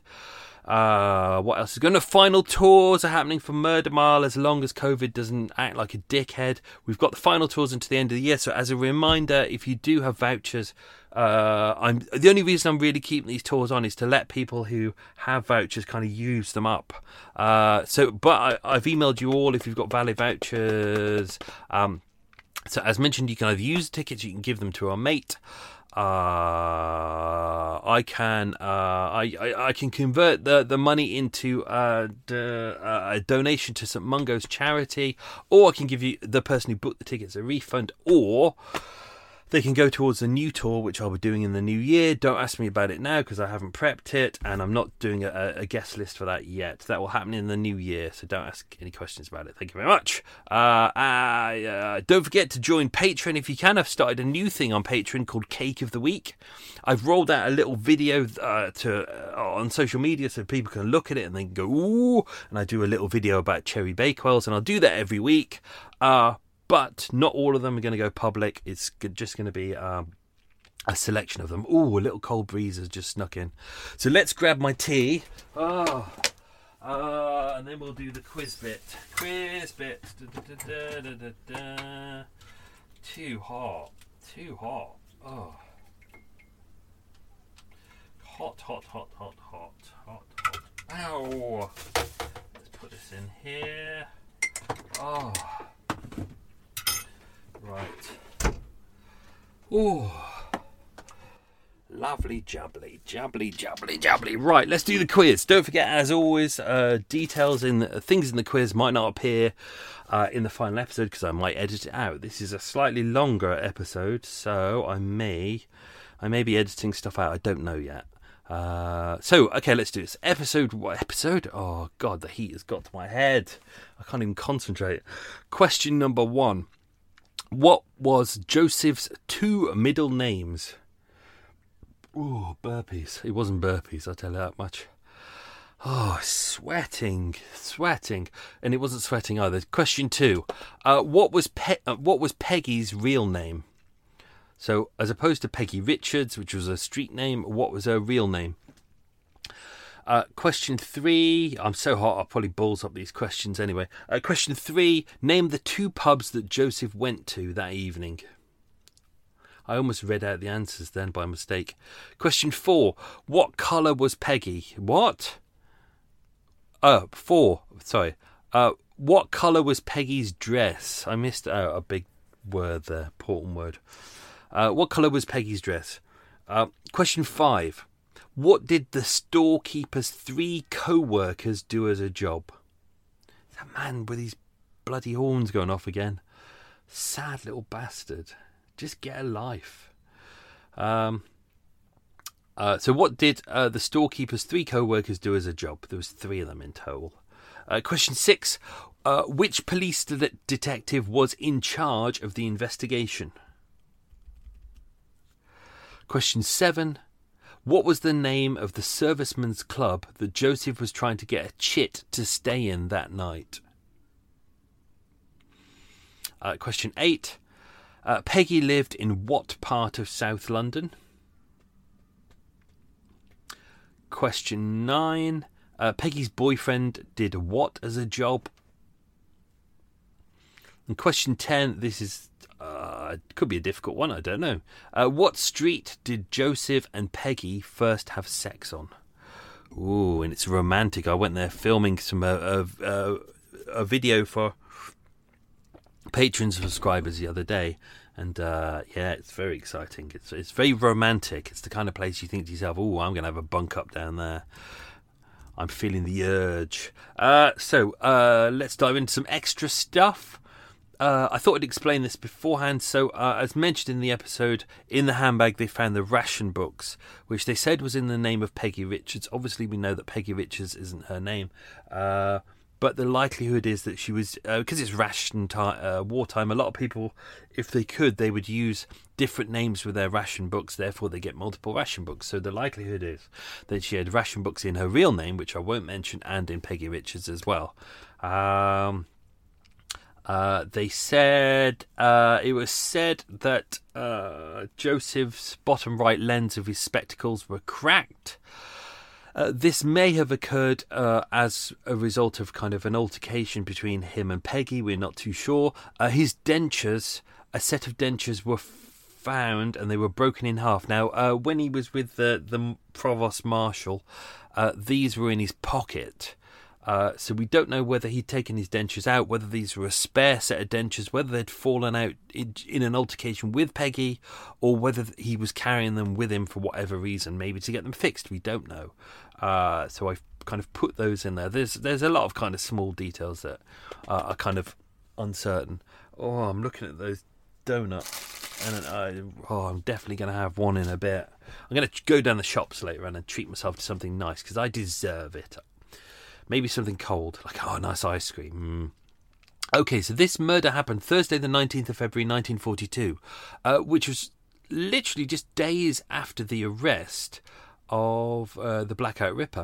Uh, what else is going on? Final tours are happening for Murder Mile as long as COVID doesn't act like a dickhead. We've got the final tours until the end of the year. So as a reminder, if you do have vouchers, uh, I'm the only reason I'm really keeping these tours on is to let people who have vouchers kind of use them up. Uh, so, but I, I've emailed you all if you've got valid vouchers. Um, so as mentioned, you can either use tickets, you can give them to a mate. Uh, I can uh, I, I I can convert the, the money into uh, the, uh, a donation to Saint Mungo's charity, or I can give you the person who booked the tickets a refund, or they can go towards the new tour, which I'll be doing in the new year. Don't ask me about it now because I haven't prepped it, and I'm not doing a, a guest list for that yet. That will happen in the new year, so don't ask any questions about it. Thank you very much. Uh, uh, uh, don't forget to join Patreon if you can. I've started a new thing on Patreon called Cake of the Week. I've rolled out a little video uh, to uh, on social media so people can look at it and they can go, ooh, and I do a little video about cherry bakewells, and I'll do that every week. Uh, But not all of them are going to go public. It's just going to be um, a selection of them. Ooh, a little cold breeze has just snuck in. So let's grab my tea. Oh, uh, and then we'll do the quiz bit. Quiz bit. Da, da, da, da, da, da. Too hot. Too hot. Oh. Hot, hot, hot, hot, hot, hot, hot. Ow. Let's put this in here. Oh. Right. Oh, lovely jubbly, jubbly, jubbly, jubbly. Right, let's do the quiz. Don't forget, as always, uh, details in the, things in the quiz might not appear uh, in the final episode because I might edit it out. This is a slightly longer episode, so I may, I may be editing stuff out. I don't know yet. Uh, so, okay, let's do this. Episode, what episode? Oh, God, the heat has got to my head. I can't even concentrate. Question number one. What was Joseph's two middle names? Ooh, burpees. It wasn't burpees, I'll tell you that much. Oh, sweating, sweating. And it wasn't sweating either. Question two. Uh, what was Pe- uh, what was Peggy's real name? So, as opposed to Peggy Richards, which was a street name, what was her real name? Uh, question three. I'm so hot, I'll probably balls up these questions anyway. Uh, question three. Name the two pubs that Joseph went to that evening. I almost read out the answers then by mistake. Question four. What colour was Peggy? What? Uh, four. Sorry. Uh, what colour was Peggy's dress? I missed out a big word there. Important word. Uh, what colour was Peggy's dress? Uh, question five. What did the storekeeper's three co-workers do as a job? That man with his bloody horns going off again. Sad little bastard. Just get a life. Um, uh, so what did uh, the storekeeper's three co-workers do as a job? There was three of them in total. Uh, question six. Uh, which police de- detective was in charge of the investigation? Question seven. What was the name of the servicemen's club that Joseph was trying to get a chit to stay in that night? Uh, question eight. Uh, Peggy lived in what part of South London? Question nine. Uh, Peggy's boyfriend did what as a job? And question ten. This is Uh, it could be a difficult one, I don't know. Uh, what street did Joseph and Peggy first have sex on? Ooh, and it's romantic. I went there filming some uh, uh, uh, a video for Patreon subscribers the other day, and uh, yeah, it's very exciting. It's it's very romantic. It's the kind of place you think to yourself, "Oh, I'm going to have a bunk up down there." I'm feeling the urge. Uh, so uh, let's dive into some extra stuff. Uh, I thought I'd explain this beforehand. So, uh, as mentioned in the episode, in the handbag they found the ration books, which they said was in the name of Peggy Richards. Obviously, we know that Peggy Richards isn't her name, uh, but the likelihood is that she was, because uh, it's ration time, uh, wartime. A lot of people, if they could, they would use different names with their ration books. Therefore, they get multiple ration books. So the likelihood is that she had ration books in her real name, which I won't mention, and in Peggy Richards as well. Um... Uh, they said, uh, it was said that uh, Joseph's bottom right lens of his spectacles were cracked. Uh, this may have occurred uh, as a result of kind of an altercation between him and Peggy. We're not too sure. Uh, his dentures, a set of dentures were found and they were broken in half. Now, uh, when he was with the, the Provost Marshal, uh, these were in his pocket. Uh, so we don't know whether he'd taken his dentures out, whether these were a spare set of dentures, whether they'd fallen out in, in an altercation with Peggy, or whether he was carrying them with him for whatever reason, maybe to get them fixed. We don't know. Uh, so I've kind of put those in there. There's there's a lot of kind of small details that uh, are kind of uncertain. Oh, I'm looking at those donuts. and I, oh, I'm definitely going to have one in a bit. I'm going to go down the shops later on and treat myself to something nice because I deserve it. Maybe something cold, like oh, nice ice cream. Mm. Okay, so this murder happened Thursday, the nineteenth of February, nineteen forty-two, uh, which was literally just days after the arrest of uh, the Blackout Ripper.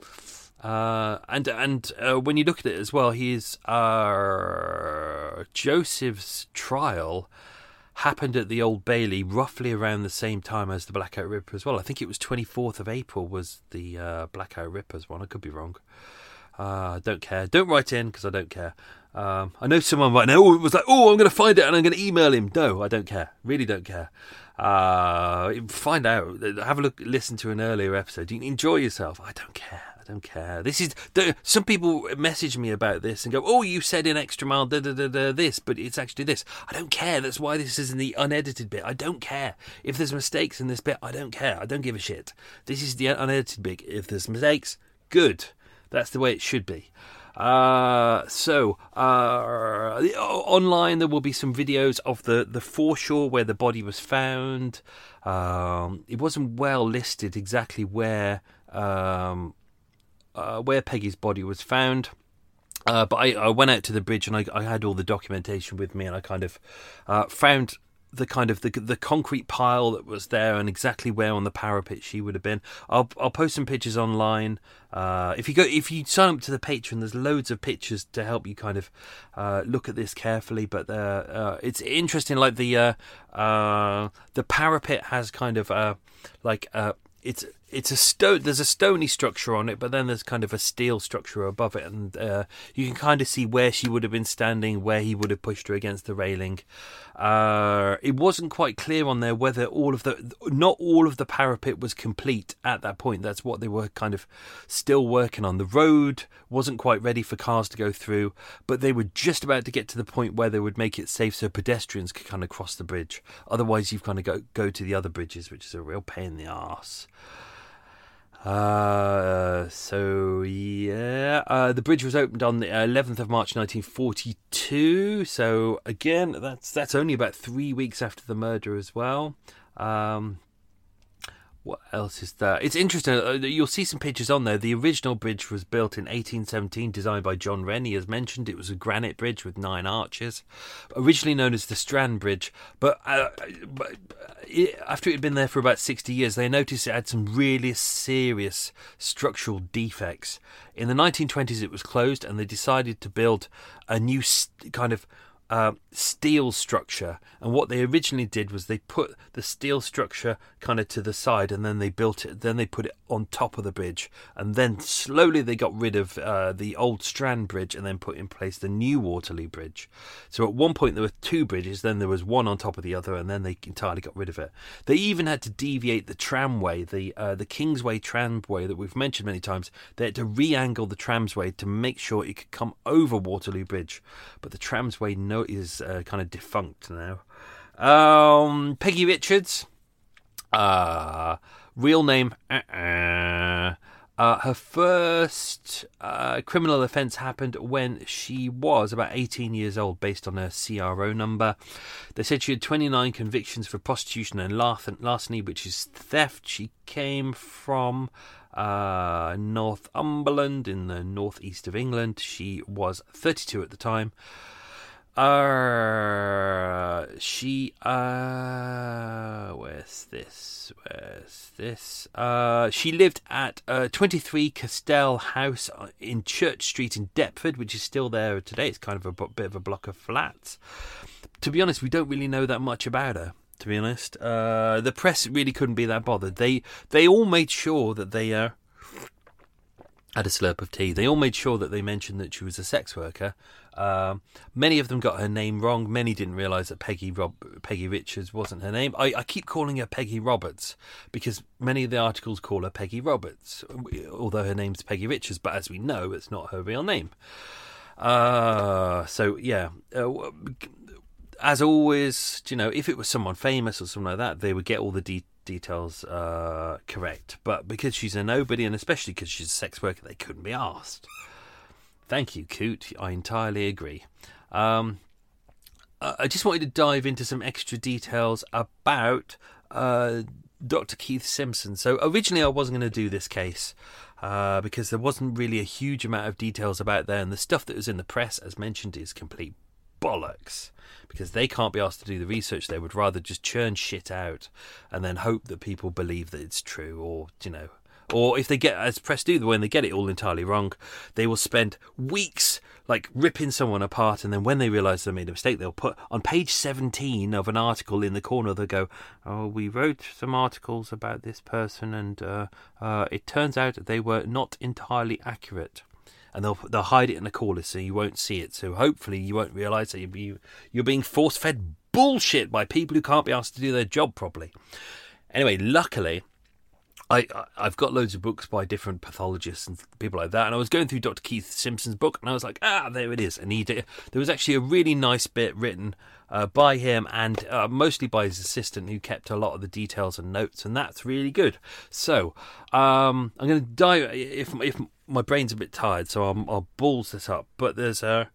Uh, and and uh, when you look at it as well, his uh, Joseph's trial happened at the Old Bailey roughly around the same time as the Blackout Ripper as well. I think it was twenty-fourth of April was the uh, Blackout Ripper's one. I could be wrong. I uh, don't care. Don't write in because I don't care. Um, I know someone right now was like, oh, I'm going to find it and I'm going to email him. No, I don't care. Really don't care. Uh, find out. Have a look. Listen to an earlier episode. You can enjoy yourself. I don't care. I don't care. This is some people message me about this and go, "Oh, you said in Extra Mile da, da, da, da, this, but it's actually this." I don't care. That's why this is in the unedited bit. I don't care if there's mistakes in this bit. I don't care. I don't give a shit. This is the unedited bit. If there's mistakes, good. That's the way it should be. Uh, so uh, online there will be some videos of the, the foreshore where the body was found. Um, it wasn't well listed exactly where um, uh, where Peggy's body was found. Uh, but I, I went out to the bridge and I, I had all the documentation with me and I kind of uh, found the kind of the the concrete pile that was there and exactly where on the parapet she would have been. I'll I'll post some pictures online. Uh, if you go if you sign up to the Patreon, there's loads of pictures to help you kind of uh, look at this carefully. But uh, uh, it's interesting, like the uh, uh, the parapet has kind of uh, like uh, it's it's a stone. There's a stony structure on it, but then there's kind of a steel structure above it, and uh, you can kind of see where she would have been standing, where he would have pushed her against the railing. Uh, it wasn't quite clear on there whether all of the, not all of the parapet was complete at that point. That's what they were kind of still working on. The road wasn't quite ready for cars to go through, but they were just about to get to the point where they would make it safe so pedestrians could kind of cross the bridge. Otherwise, you've kind of go go to the other bridges, which is a real pain in the arse. Uh, so yeah, uh, the bridge was opened on the eleventh of March nineteen forty-two. So again, that's that's only about three weeks after the murder as well. Um, what else is there? It's interesting. Uh, you'll see some pictures on there. The original bridge was built in eighteen seventeen, designed by John Rennie, as mentioned. It was a granite bridge with nine arches, originally known as the Strand Bridge. But, uh, but it, after it had been there for about sixty years, they noticed it had some really serious structural defects. In the nineteen twenties, it was closed, and they decided to build a new st- kind of Uh, steel structure. And what they originally did was they put the steel structure kind of to the side, and then they built it, then they put it on top of the bridge, and then slowly they got rid of uh, the old Strand Bridge and then put in place the new Waterloo Bridge. So at one point there were two bridges, then there was one on top of the other, and then they entirely got rid of it. They even had to deviate the tramway, the uh, the Kingsway tramway that we've mentioned many times. They had to re-angle the tramway to make sure it could come over Waterloo Bridge, but the tramway no is uh, kind of defunct now. Um, Peggy Richards, uh, real name, uh-uh. Uh, her first uh, criminal offence happened when she was about eighteen years old, based on her C R O number. They said she had twenty-nine convictions for prostitution and larceny, which is theft. She came from uh, Northumberland in the northeast of England. She was thirty-two at the time. Uh, she, uh, where's this, where's this, uh, she lived at, uh, twenty-three Castell House in Church Street in Deptford, which is still there today. It's kind of a b- bit of a block of flats. To be honest, we don't really know that much about her, to be honest. Uh, the press really couldn't be that bothered. They, they all made sure that they, uh, had a slurp of tea. They all made sure that they mentioned that she was a sex worker. Um, many of them got her name wrong. Many didn't realise that Peggy Rob- Peggy Richards wasn't her name. I, I keep calling her Peggy Roberts because many of the articles call her Peggy Roberts, although her name's Peggy Richards. But as we know, it's not her real name. Uh, so, yeah. Uh, as always, you know, if it was someone famous or something like that, they would get all the de- details uh, correct. But because she's a nobody, and especially because she's a sex worker, they couldn't be asked. Thank you, Coot. I entirely agree. Um, uh, I just wanted to dive into some extra details about uh, Doctor Keith Simpson. So originally I wasn't going to do this case uh, because there wasn't really a huge amount of details about there, and the stuff that was in the press, as mentioned, is complete bollocks, because they can't be asked to do the research. They would rather just churn shit out and then hope that people believe that it's true, or, you know, or if they get, as press do, when they get it all entirely wrong, they will spend weeks like ripping someone apart, and then when they realise they made a mistake, they'll put on page seventeen of an article in the corner, they'll go, oh, we wrote some articles about this person, and uh, uh, it turns out that they were not entirely accurate. And they'll they'll hide it in the corner so you won't see it. So hopefully you won't realise that you're, you're being force-fed bullshit by people who can't be asked to do their job properly. Anyway, luckily, I, I've got loads of books by different pathologists and people like that. And I was going through Doctor Keith Simpson's book, and I was like, ah, there it is. And he did, there was actually a really nice bit written uh, by him, and uh, mostly by his assistant, who kept a lot of the details and notes. And that's really good. So um, I'm going to dive... If, if my brain's a bit tired, so I'll, I'll balls this up. But there's a...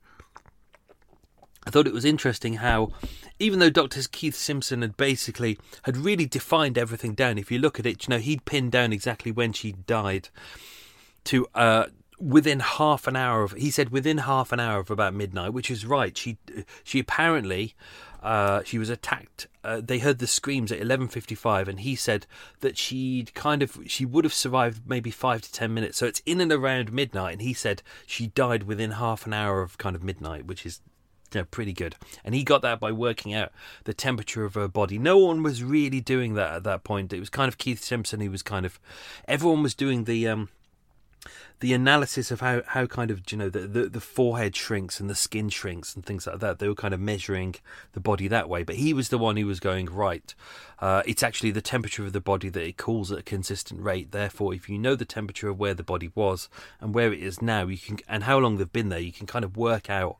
I thought it was interesting how, even though Doctor Keith Simpson had basically had really defined everything down, if you look at it, you know, he'd pinned down exactly when she died to uh, within half an hour of, he said within half an hour of about midnight, which is right. She she apparently, uh, she was attacked. Uh, they heard the screams at eleven fifty-five, and he said that she'd kind of, she would have survived maybe five to ten minutes. So it's in and around midnight, and he said she died within half an hour of kind of midnight, which is, yeah, pretty good. And he got that by working out the temperature of her body. No one was really doing that at that point. It was kind of Keith Simpson who was kind of, everyone was doing the um the analysis of how, how kind of, you know, the, the, the forehead shrinks and the skin shrinks and things like that. They were kind of measuring the body that way. But he was the one who was going, right, uh, it's actually the temperature of the body that it cools at a consistent rate. Therefore, if you know the temperature of where the body was and where it is now, you can, and how long they've been there, you can kind of work out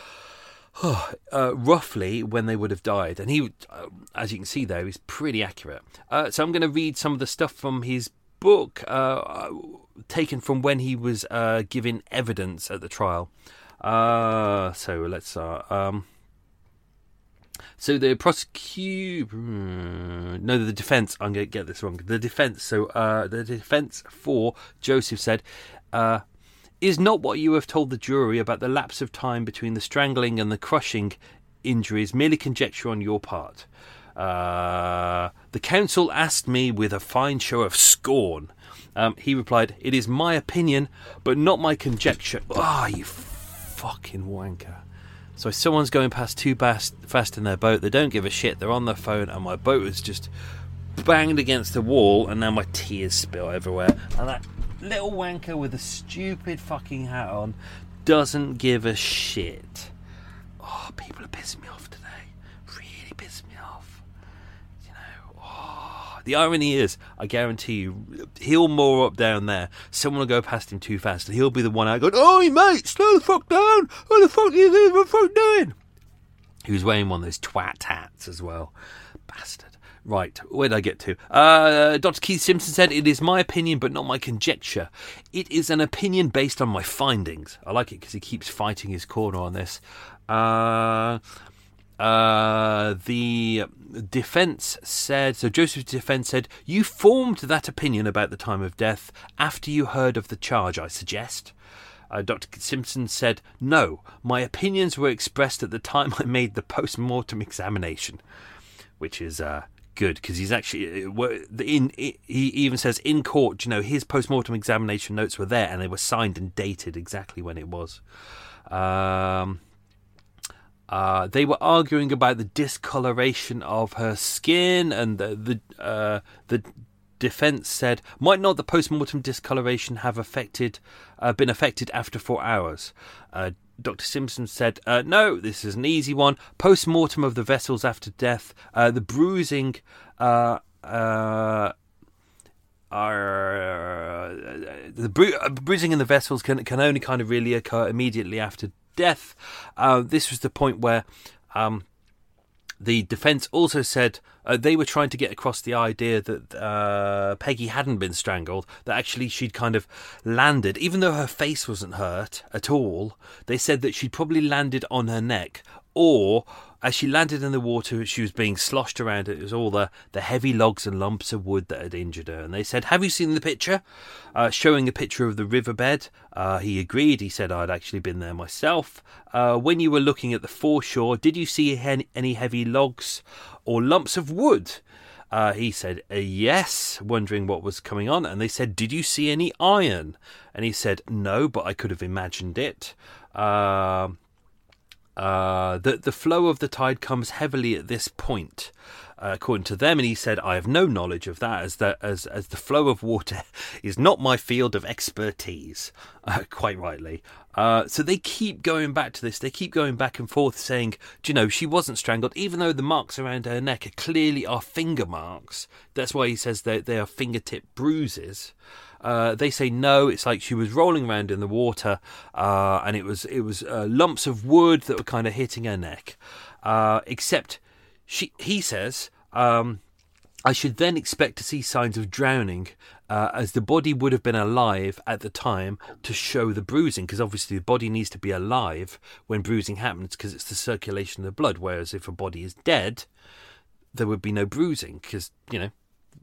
uh, roughly when they would have died. And he, uh, as you can see there, he's pretty accurate. Uh, so I'm going to read some of the stuff from his book, uh, taken from when he was uh, giving evidence at the trial. Uh, so let's start. Um, so the prosecute, no, the defence. I'm going to get this wrong. The defence. So uh, the defence for Joseph said, uh, is not what you have told the jury about the lapse of time between the strangling and the crushing injuries merely conjecture on your part. Uh, the counsel asked me with a fine show of scorn. Um, he replied, it is my opinion, but not my conjecture. Ah, oh, you fucking wanker. So someone's going past too fast, fast in their boat. They don't give a shit. They're on their phone, and my boat is just banged against the wall, and now my tears spill everywhere. And that little wanker with a stupid fucking hat on doesn't give a shit. Oh, people are pissing me off today. Really pissing me off. You know, oh. The irony is, I guarantee you, he'll moor up down there. Someone will go past him too fast, and he'll be the one out going, "Oi, mate, slow the fuck down! What the fuck are you doing? What the fuck doing?" He was wearing one of those twat hats as well. Bastard. Right, where did I get to? Uh, Doctor Keith Simpson said, it is my opinion, but not my conjecture. It is an opinion based on my findings. I like it because he keeps fighting his corner on this. Uh, uh, the defence said, so Joseph's defence said, you formed that opinion about the time of death after you heard of the charge, I suggest. Uh, Doctor Simpson said, no, my opinions were expressed at the time I made the post-mortem examination, which is uh, good because he's actually, in, he even says in court, you know, his post-mortem examination notes were there and they were signed and dated exactly when it was. Um... Uh, they were arguing about the discoloration of her skin, and the the, uh, the defence said, might not the post-mortem discoloration have affected, uh, been affected after four hours? Uh, Doctor Simpson said, uh, no, this is an easy one. Post-mortem of the vessels after death, uh, the bruising uh, uh, are uh, the bru- uh, bruising in the vessels can can only kind of really occur immediately after death. Uh, this was the point where um, the defence also said uh, they were trying to get across the idea that uh, Peggy hadn't been strangled, that actually she'd kind of landed, even though her face wasn't hurt at all, they said that she'd probably landed on her neck or as she landed in the water, she was being sloshed around. It was all the, the heavy logs and lumps of wood that had injured her. And they said, have you seen the picture? Uh, showing a picture of the riverbed. Uh, he agreed. He said, I'd actually been there myself. Uh, when you were looking at the foreshore, did you see any heavy logs or lumps of wood? Uh, he said, uh, yes, wondering what was coming on. And they said, did you see any iron? And he said, no, but I could have imagined it. Uh, uh, the, the flow of the tide comes heavily at this point, uh, according to them. And he said, I have no knowledge of that, as the, as, as the flow of water is not my field of expertise. Uh, quite rightly. Uh, so they keep going back to this. They keep going back and forth saying, do you know, she wasn't strangled, even though the marks around her neck are clearly are finger marks. That's why he says they, they are fingertip bruises. Uh, they say no, it's like she was rolling around in the water, uh, and it was it was uh, lumps of wood that were kind of hitting her neck. Uh, except she, he says, um, I should then expect to see signs of drowning, uh, as the body would have been alive at the time to show the bruising, because obviously the body needs to be alive when bruising happens, because it's the circulation of the blood, whereas if a body is dead, there would be no bruising, because, you know,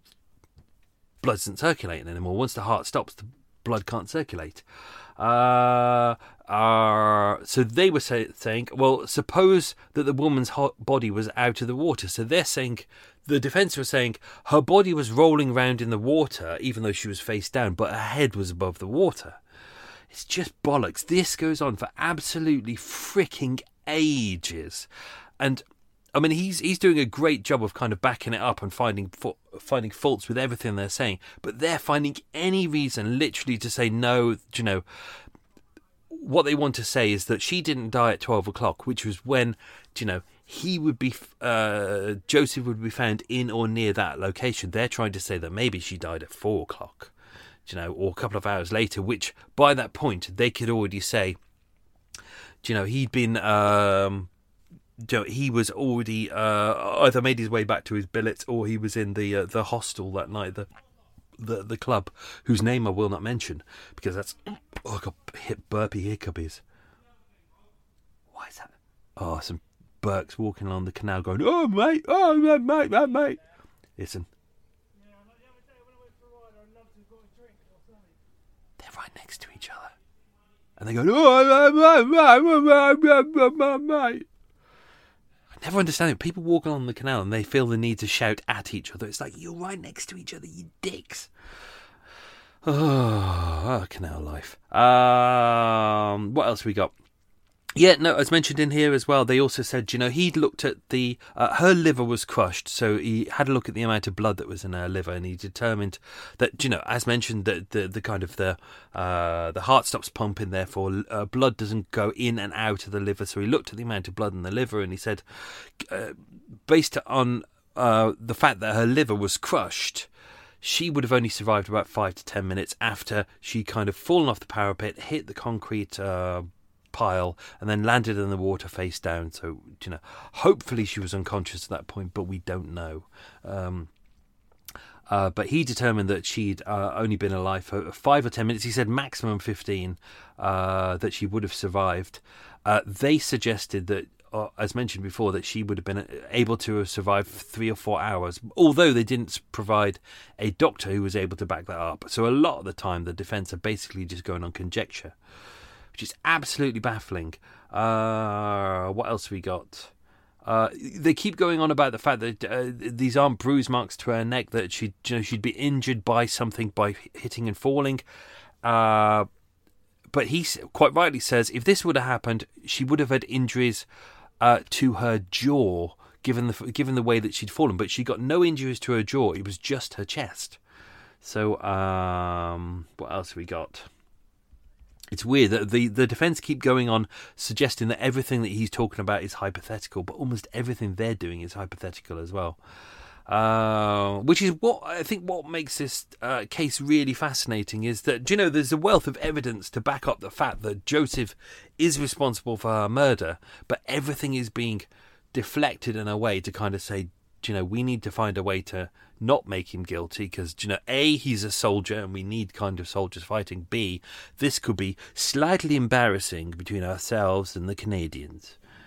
blood isn't circulating anymore. Once the heart stops, the blood can't circulate. Uh, uh, so they were say, saying, well, suppose that the woman's hot body was out of the water. So they're saying, the defence was saying, her body was rolling around in the water, even though she was face down, but her head was above the water. It's just bollocks. This goes on for absolutely freaking ages. And I mean, he's he's doing a great job of kind of backing it up and finding finding faults with everything they're saying, but they're finding any reason literally to say no. You know, what they want to say is that she didn't die at twelve o'clock, which was when, you know, he would be uh, Joseph would be found in or near that location. They're trying to say that maybe she died at four o'clock, you know, or a couple of hours later, which by that point they could already say, you know, he'd been. Um, He was already uh, either made his way back to his billets, or he was in the uh, the hostel that night, the, the the club, whose name I will not mention because that's oh, I got hip burpy hiccupies. Why is that? Oh, some Burks walking along the canal, going, "Oh mate, oh mate, mate, mate, mate." Listen, they're right next to each other, and they go, "Oh mate." Never understand it. People walk along the canal and they feel the need to shout at each other. It's like, you're right next to each other, you dicks. Oh, canal life. Um, what else we got? Yeah, no, as mentioned in here as well, they also said, you know, he'd looked at the, uh, her liver was crushed, so he had a look at the amount of blood that was in her liver, and he determined that, you know, as mentioned, that the, the kind of the, uh, the heart stops pumping, therefore uh, blood doesn't go in and out of the liver, so he looked at the amount of blood in the liver, and he said, uh, based on uh, the fact that her liver was crushed, she would have only survived about five to ten minutes after she kind of fallen off the parapet, hit the concrete uh pile, and then landed in the water face down. So, you know, hopefully she was unconscious at that point, but we don't know. Um, uh, but he determined that she'd uh, only been alive for five or ten minutes. He said maximum fifteen, uh, that she would have survived. Uh, they suggested that, uh, as mentioned before, that she would have been able to have survived for three or four hours, although they didn't provide a doctor who was able to back that up. So a lot of the time, the defence are basically just going on conjecture, which is absolutely baffling. Uh, what else we got? Uh, they keep going on about the fact that uh, these aren't bruise marks to her neck, that she, you know, she'd be injured by something, by hitting and falling. Uh, but he quite rightly says, if this would have happened, she would have had injuries uh, to her jaw, given the given the way that she'd fallen. But she got no injuries to her jaw; it was just her chest. So, um, what else have we got? It's weird that the, the defence keep going on suggesting that everything that he's talking about is hypothetical, but almost everything they're doing is hypothetical as well. Uh, which is what I think what makes this uh, case really fascinating is that, you know, there's a wealth of evidence to back up the fact that Joseph is responsible for her murder, but everything is being deflected in a way to kind of say, you know, we need to find a way to not make him guilty because, you know, A, he's a soldier and we need kind of soldiers fighting. B, this could be slightly embarrassing between ourselves and the Canadians.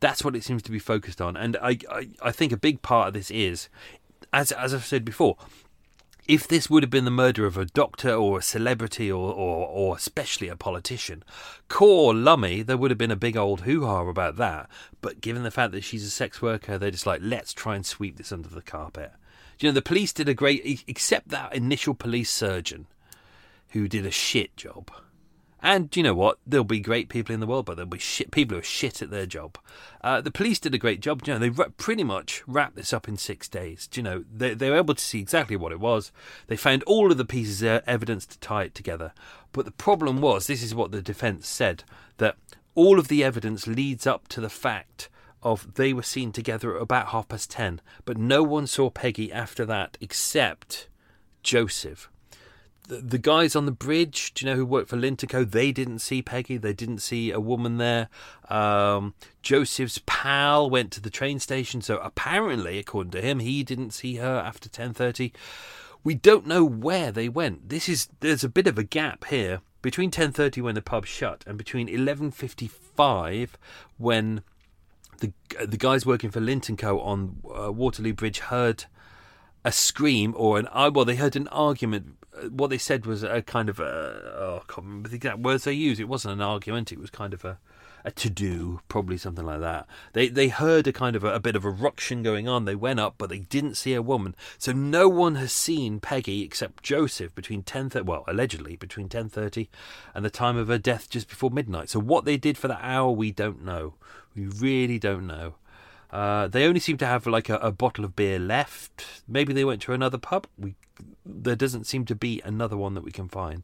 That's what it seems to be focused on. And I, I, I think a big part of this is, as as I've said before, if this would have been the murder of a doctor or a celebrity or, or, or especially a politician, core Lummy, there would have been a big old hoo-ha about that. But given the fact that she's a sex worker, they're just like, let's try and sweep this under the carpet. You know, the police did a great, except that initial police surgeon who did a shit job. And you know what? There'll be great people in the world, but there'll be shit people who are shit at their job. Uh, the police did a great job. You know, they pretty much wrapped this up in six days. You know, they they were able to see exactly what it was. They found all of the pieces of evidence to tie it together. But the problem was, this is what the defence said, that all of the evidence leads up to the fact of they were seen together at about half past ten, but no one saw Peggy after that except Joseph. The, the guys on the bridge, do you know, who worked for Linton Co, they didn't see Peggy. They didn't see a woman there. Um, Joseph's pal went to the train station, so apparently, according to him, he didn't see her after ten thirty. We don't know where they went. This is there's a bit of a gap here between ten thirty when the pub shut and between eleven fifty-five when the the guys working for Linton Co on uh, Waterloo Bridge heard a scream or an well, they heard an argument. What they said was a kind of a oh, I can't remember the exact words they used. It wasn't an argument. It was kind of a a to-do, probably something like that. They they heard a kind of a, a bit of a ruction going on. They went up, but they didn't see a woman. So no one has seen Peggy except Joseph between ten thirty, well, allegedly between ten thirty and the time of her death just before midnight. So what they did for that hour, we don't know. We really don't know. Uh, they only seem to have like a, a bottle of beer left. Maybe they went to another pub. We there doesn't seem to be another one that we can find.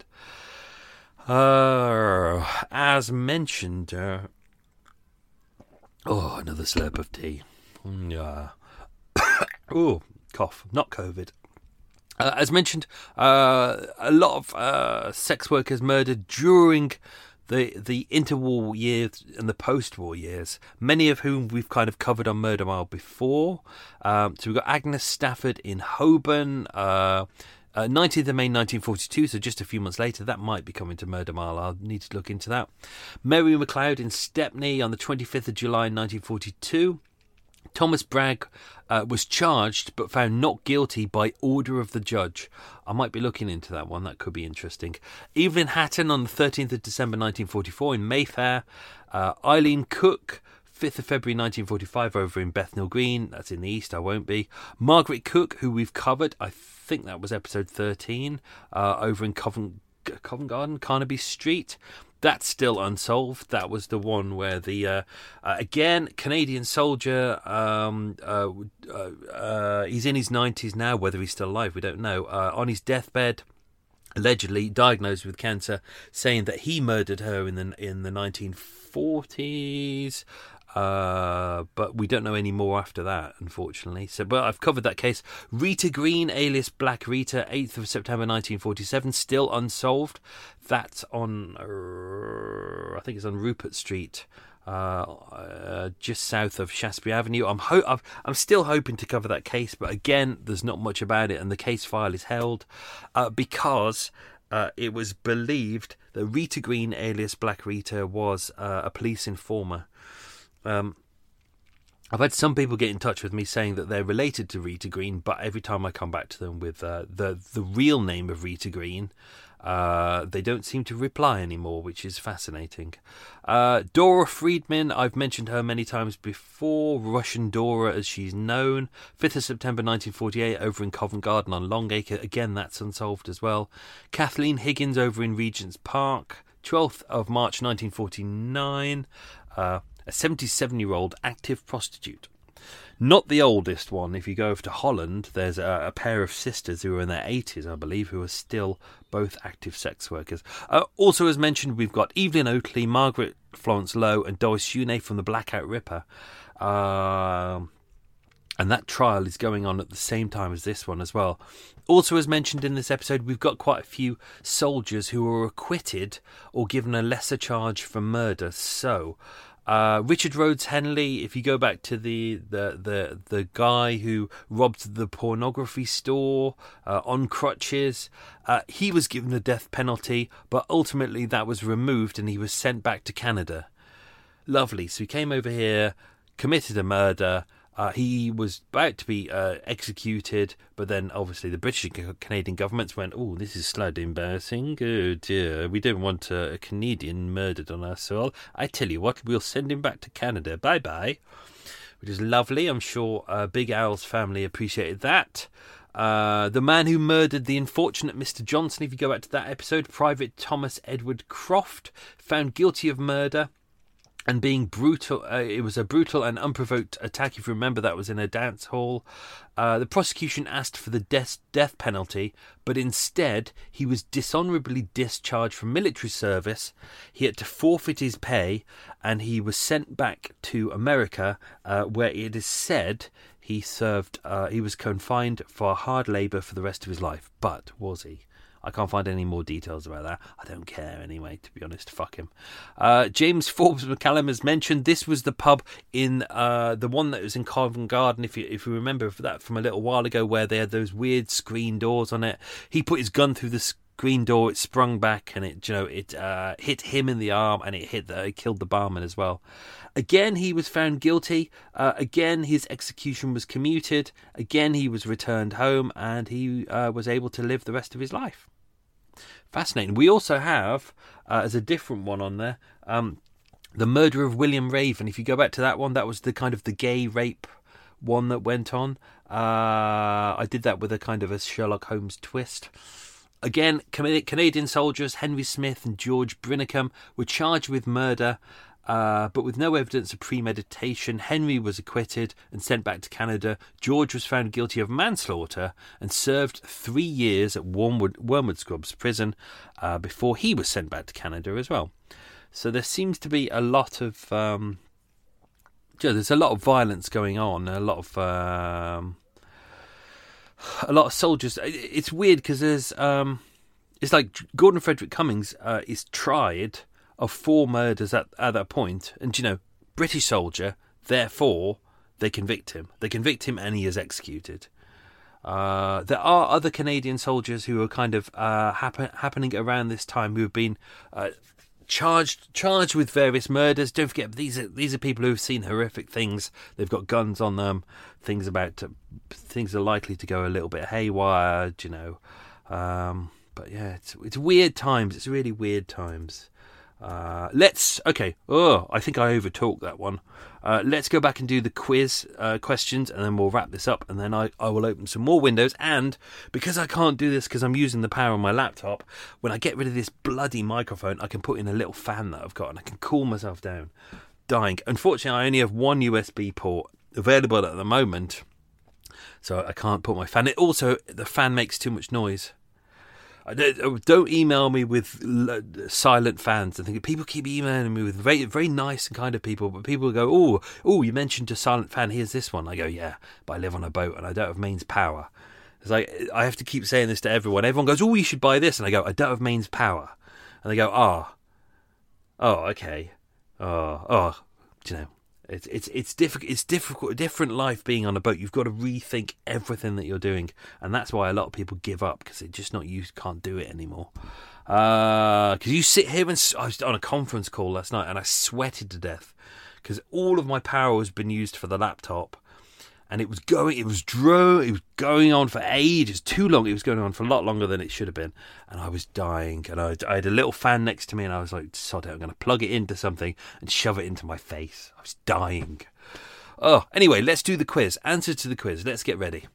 Uh, as mentioned, uh, oh, another slurp of tea. Yeah. Oh, cough, not COVID. Uh, as mentioned, uh, a lot of uh, sex workers murdered during the the interwar years and the post-war years, many of whom we've kind of covered on Murder Mile before. Um, so we've got Agnes Stafford in Holborn, uh, uh, nineteenth of May nineteen forty-two, so just a few months later. That might be coming to Murder Mile. I'll need to look into that. Mary MacLeod in Stepney on the twenty-fifth of July nineteen forty-two. Thomas Bragg uh, was charged but found not guilty by order of the judge. I might be looking into that one. That could be interesting. Evelyn Hatton on the thirteenth of December nineteen forty-four in Mayfair. Uh, Eileen Cook, fifth of February nineteen forty-five over in Bethnal Green. That's in the east, I won't be. Margaret Cook, who we've covered, I think that was episode thirteen, uh, over in Covent, Covent Garden, Carnaby Street. That's still unsolved. That was the one where the, uh, uh, again, Canadian soldier, um, uh, uh, uh, he's in his nineties now, whether he's still alive, we don't know, uh, on his deathbed, allegedly diagnosed with cancer, saying that he murdered her in the, in the nineteen forties, uh, but we don't know any more after that, unfortunately. So, but I've covered that case. Rita Green, alias Black Rita, eighth of September nineteen forty-seven, still unsolved. That's on, uh, I think it's on Rupert Street, uh, uh, just south of Shaftesbury Avenue. I'm ho- I've, I'm still hoping to cover that case, but again, there's not much about it, and the case file is held uh, because uh, it was believed that Rita Green, alias Black Rita, was uh, a police informer. Um, I've had some people get in touch with me saying that they're related to Rita Green, but every time I come back to them with uh, the the real name of Rita Green, uh, they don't seem to reply anymore, which is fascinating. Uh, Dora Friedman, I've mentioned her many times before, Russian Dora as she's known, fifth of September nineteen forty-eight over in Covent Garden on Longacre, again that's unsolved as well. Kathleen Higgins over in Regent's Park, twelfth of March nineteen forty-nine, uh, a seventy-seven-year-old active prostitute. Not the oldest one. If you go over to Holland, there's a, a pair of sisters who are in their eighties, I believe, who are still both active sex workers. Uh, also, as mentioned, we've got Evelyn Oakley, Margaret Florence Lowe, and Doris Hune from the Blackout Ripper. Uh, and that trial is going on at the same time as this one as well. Also, as mentioned in this episode, we've got quite a few soldiers who were acquitted or given a lesser charge for murder. So, Uh, Richard Rhodes Henley, if you go back to the the, the, the guy who robbed the pornography store uh, on crutches, uh, he was given the death penalty, but ultimately that was removed and he was sent back to Canada. Lovely. So he came over here, committed a murder. Uh, he was about to be uh, executed, but then obviously the British and Canadian governments went, oh, this is slightly embarrassing. Oh dear, we don't want a, a Canadian murdered on our soil. I tell you what, we'll send him back to Canada. Bye-bye. Which is lovely. I'm sure uh, Big Al's family appreciated that. Uh, the man who murdered the unfortunate Mister Johnson, if you go back to that episode, Private Thomas Edward Croft, found guilty of murder and being brutal. Uh, it was a brutal and unprovoked attack. If you remember, that was in a dance hall. Uh, the prosecution asked for the death, death penalty, but instead he was dishonourably discharged from military service. He had to forfeit his pay, and he was sent back to America, uh, where it is said he served. Uh, he was confined for hard labour for the rest of his life. But was he? I can't find any more details about that. I don't care anyway, to be honest. Fuck him. Uh, James Forbes McCallum has mentioned this was the pub in uh, the one that was in Covent Garden, if you if you remember that from a little while ago, where they had those weird screen doors on it. He put his gun through the screen door, it sprung back, and it you know it uh, hit him in the arm, and it hit the, it killed the barman as well. Again, he was found guilty. Uh, again, his execution was commuted. Again, he was returned home, and he uh, was able to live the rest of his life. Fascinating. We also have, uh, as a different one on there, um, the murder of William Raven. If you go back to that one, that was the kind of the gay rape one that went on. Uh, I did that with a kind of a Sherlock Holmes twist. Again, Canadian soldiers Henry Smith and George Brinicum were charged with murder, uh, but with no evidence of premeditation. Henry was acquitted and sent back to Canada. George was found guilty of manslaughter and served three years at Wormwood, Wormwood Scrubs prison uh, before he was sent back to Canada as well. So there seems to be a lot of um, yeah, there's a lot of violence going on, a lot of um, a lot of soldiers. It's weird because there's um, it's like Gordon Frederick Cummings uh, is tried of four murders at, at that point, and you know, British soldier, therefore they convict him. They convict him and he is executed. Uh, there are other Canadian soldiers who are kind of uh, happen, happening around this time who have been uh, charged charged with various murders. Don't forget, these are these are people who have seen horrific things. They've got guns on them. Things about to, things are likely to go a little bit haywire. You know, um, but yeah, it's it's weird times. It's really weird times. Uh, let's okay. Oh, I think I overtalked that one. Uh, let's go back and do the quiz uh, questions, and then we'll wrap this up. And then I, I will open some more windows. And because I can't do this because I'm using the power on my laptop, when I get rid of this bloody microphone, I can put in a little fan that I've got, and I can cool myself down. Dying. Unfortunately, I only have one U S B port available at the moment, so I can't put my fan. It also the fan makes too much noise. Don't email me with silent fans. I think people keep emailing me with very, very nice and kind of people, but people go, "Oh, oh, you mentioned a silent fan. Here's this one." I go, "Yeah, but I live on a boat and I don't have mains power." It's like I have to keep saying this to everyone. Everyone goes, "Oh, you should buy this," and I go, "I don't have mains power," and they go, "Ah, oh, oh, okay, oh, oh, do you know." It's it's it's difficult. It's difficult. A different life being on a boat. You've got to rethink everything that you're doing, and that's why a lot of people give up because it's just not you can't do it anymore. Because uh, you sit here and I was on a conference call last night and I sweated to death because all of my power has been used for the laptop, and it was going. It was dro. It was going on for ages, too long. It was going on for a lot longer than it should have been, and I was dying. And I, I had a little fan next to me, and I was like, "Sod it! I'm going to plug it into something and shove it into my face." I was dying. Oh, anyway, let's do the quiz. Answer to the quiz. Let's get ready.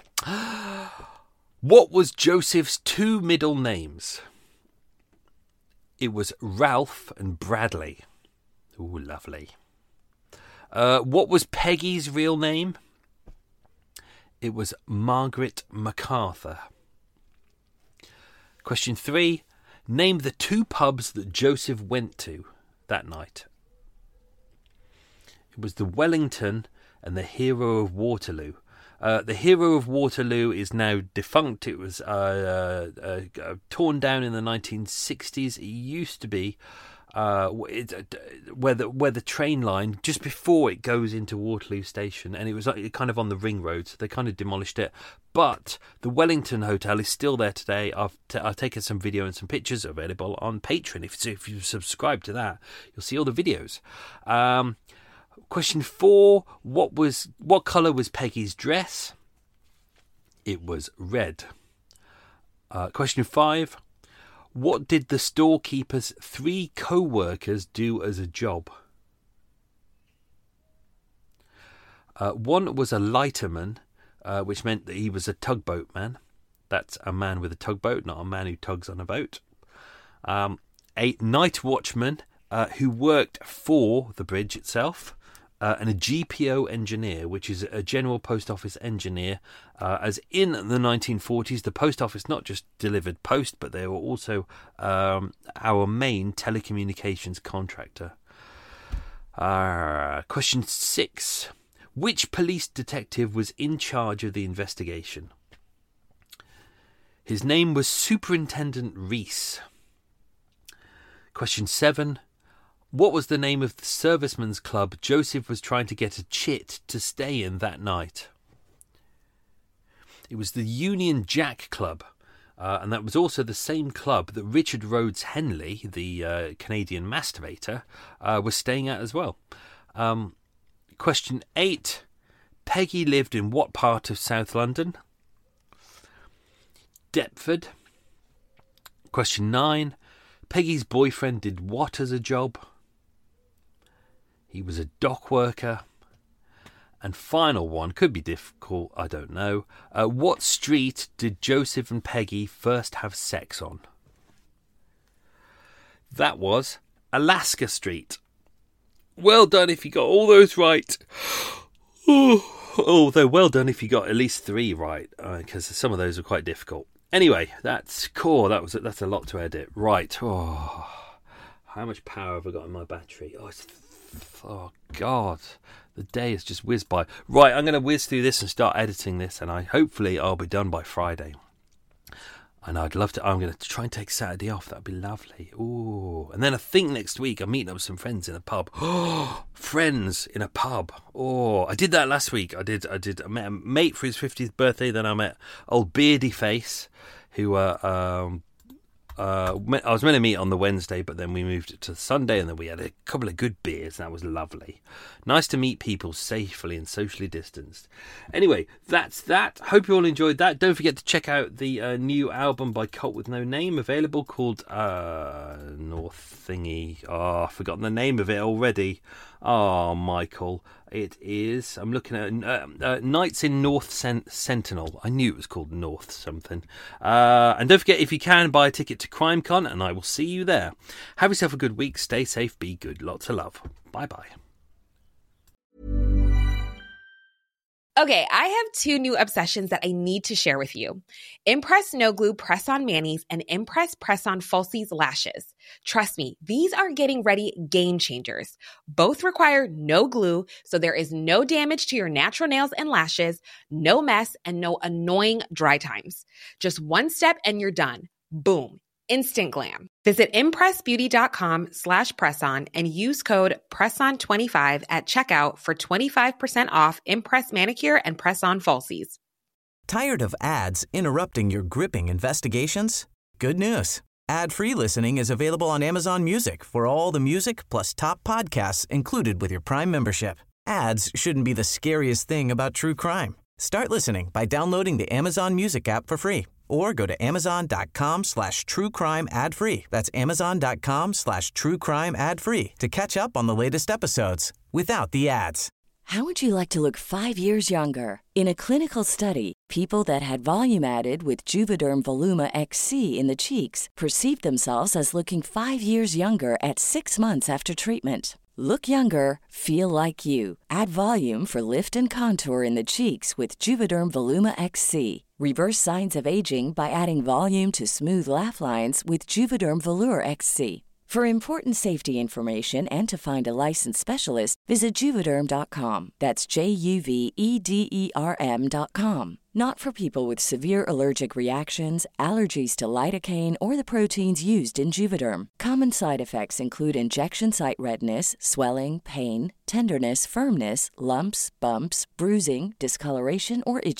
What was Joseph's two middle names? It was Ralph and Bradley. Ooh, lovely. Uh, what was Peggy's real name? It was Margaret MacArthur. Question three. Name the two pubs that Joseph went to that night. It was the Wellington and the Hero of Waterloo. Uh, the Hero of Waterloo is now defunct. It was uh, uh, uh, torn down in the nineteen sixties. It used to be uh, it, uh, where the where the train line just before it goes into Waterloo Station, and it was like, kind of on the ring road. So they kind of demolished it. But the Wellington Hotel is still there today. I've t- I've taken some video and some pictures available on Patreon. If if you subscribe to that, you'll see all the videos. Um, Question four, what was what colour was Peggy's dress? It was red. Uh, question five, what did the storekeeper's three co-workers do as a job? Uh, one was a lighterman, uh, which meant that he was a tugboat man. That's a man with a tugboat, not a man who tugs on a boat. Um, a night watchman uh, who worked for the bridge itself. Uh, and a G P O engineer, which is a General Post Office engineer, uh, as in the nineteen forties, the post office not just delivered post, but they were also um, our main telecommunications contractor. Uh, question six. Which police detective was in charge of the investigation? His name was Superintendent Reese. Question seven. What was the name of the servicemen's club Joseph was trying to get a chit to stay in that night? It was the Union Jack Club, uh, and that was also the same club that Richard Rhodes Henley, the uh, Canadian masturbator, uh, was staying at as well. Um, question eight. Peggy lived in what part of South London? Deptford. Question nine. Peggy's boyfriend did what as a job? He was a dock worker. And final one, could be difficult, I don't know. Uh, what street did Joseph and Peggy first have sex on? That was Alaska Street. Well done if you got all those right. Although well done if you got at least three right, because uh, some of those are quite difficult. Anyway, that's cool. That was that's a lot to edit. Right. Oh, how much power have I got in my battery? Oh, it's, oh God. The day has just whizzed by. Right, I'm going to whiz through this and start editing this, and I hopefully I'll be done by Friday. And I'd love to. I'm going to try and take Saturday off. That'd be lovely. Ooh, and then I think next week I'm meeting up with some friends in a pub. Oh, friends in a pub. Oh, I did that last week. I did. I did. I met a mate for his fiftieth birthday. Then I met old Beardy Face, who uh, um. Uh, I was meant to meet on the Wednesday, but then we moved it to Sunday, and then we had a couple of good beers. That was lovely. Nice to meet people safely and socially distanced. Anyway, that's that. Hope you all enjoyed that. Don't forget to check out the uh, new album by Cult With No Name, available, called uh, North Thingy. Oh, I've forgotten the name of it already. Oh, Michael. It is, I'm looking at uh, uh, Nights in North Sen- Sentinel. I knew it was called North something. Uh, and don't forget, if you can, buy a ticket to CrimeCon, and I will see you there. Have yourself a good week. Stay safe. Be good. Lots of love. Bye-bye. Okay, I have two new obsessions that I need to share with you. Impress No Glue Press-On Manis and Impress Press-On Falsies Lashes. Trust me, these are getting ready game changers. Both require no glue, so there is no damage to your natural nails and lashes, no mess, and no annoying dry times. Just one step and you're done. Boom. Instant glam. Visit impressbeauty.com slash presson and use code presson twenty-five at checkout for twenty-five percent off Impress Manicure and Press-On Falsies. Tired of ads interrupting your gripping investigations? Good news. Ad-free listening is available on Amazon Music for all the music plus top podcasts included with your Prime membership. Ads shouldn't be the scariest thing about true crime. Start listening by downloading the Amazon Music app for free or go to amazon.com slash true crime ad free. That's amazon.com slash true crime ad free to catch up on the latest episodes without the ads. How would you like to look five years younger? In a clinical study, people that had volume added with Juvederm Voluma X C in the cheeks perceived themselves as looking five years younger at six months after treatment. Look younger, feel like you. Add volume for lift and contour in the cheeks with Juvederm Voluma X C. Reverse signs of aging by adding volume to smooth laugh lines with Juvederm Volure X C. For important safety information and to find a licensed specialist, visit Juvederm dot com. That's J U V E D E R M dot com. Not for people with severe allergic reactions, allergies to lidocaine, or the proteins used in Juvederm. Common side effects include injection site redness, swelling, pain, tenderness, firmness, lumps, bumps, bruising, discoloration, or itching.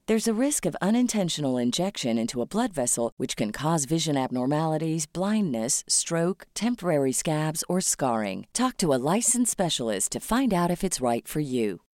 There's a risk of unintentional injection into a blood vessel, which can cause vision abnormalities, blindness, stroke, temporary scabs, or scarring. Talk to a licensed specialist to find out if it's right for you.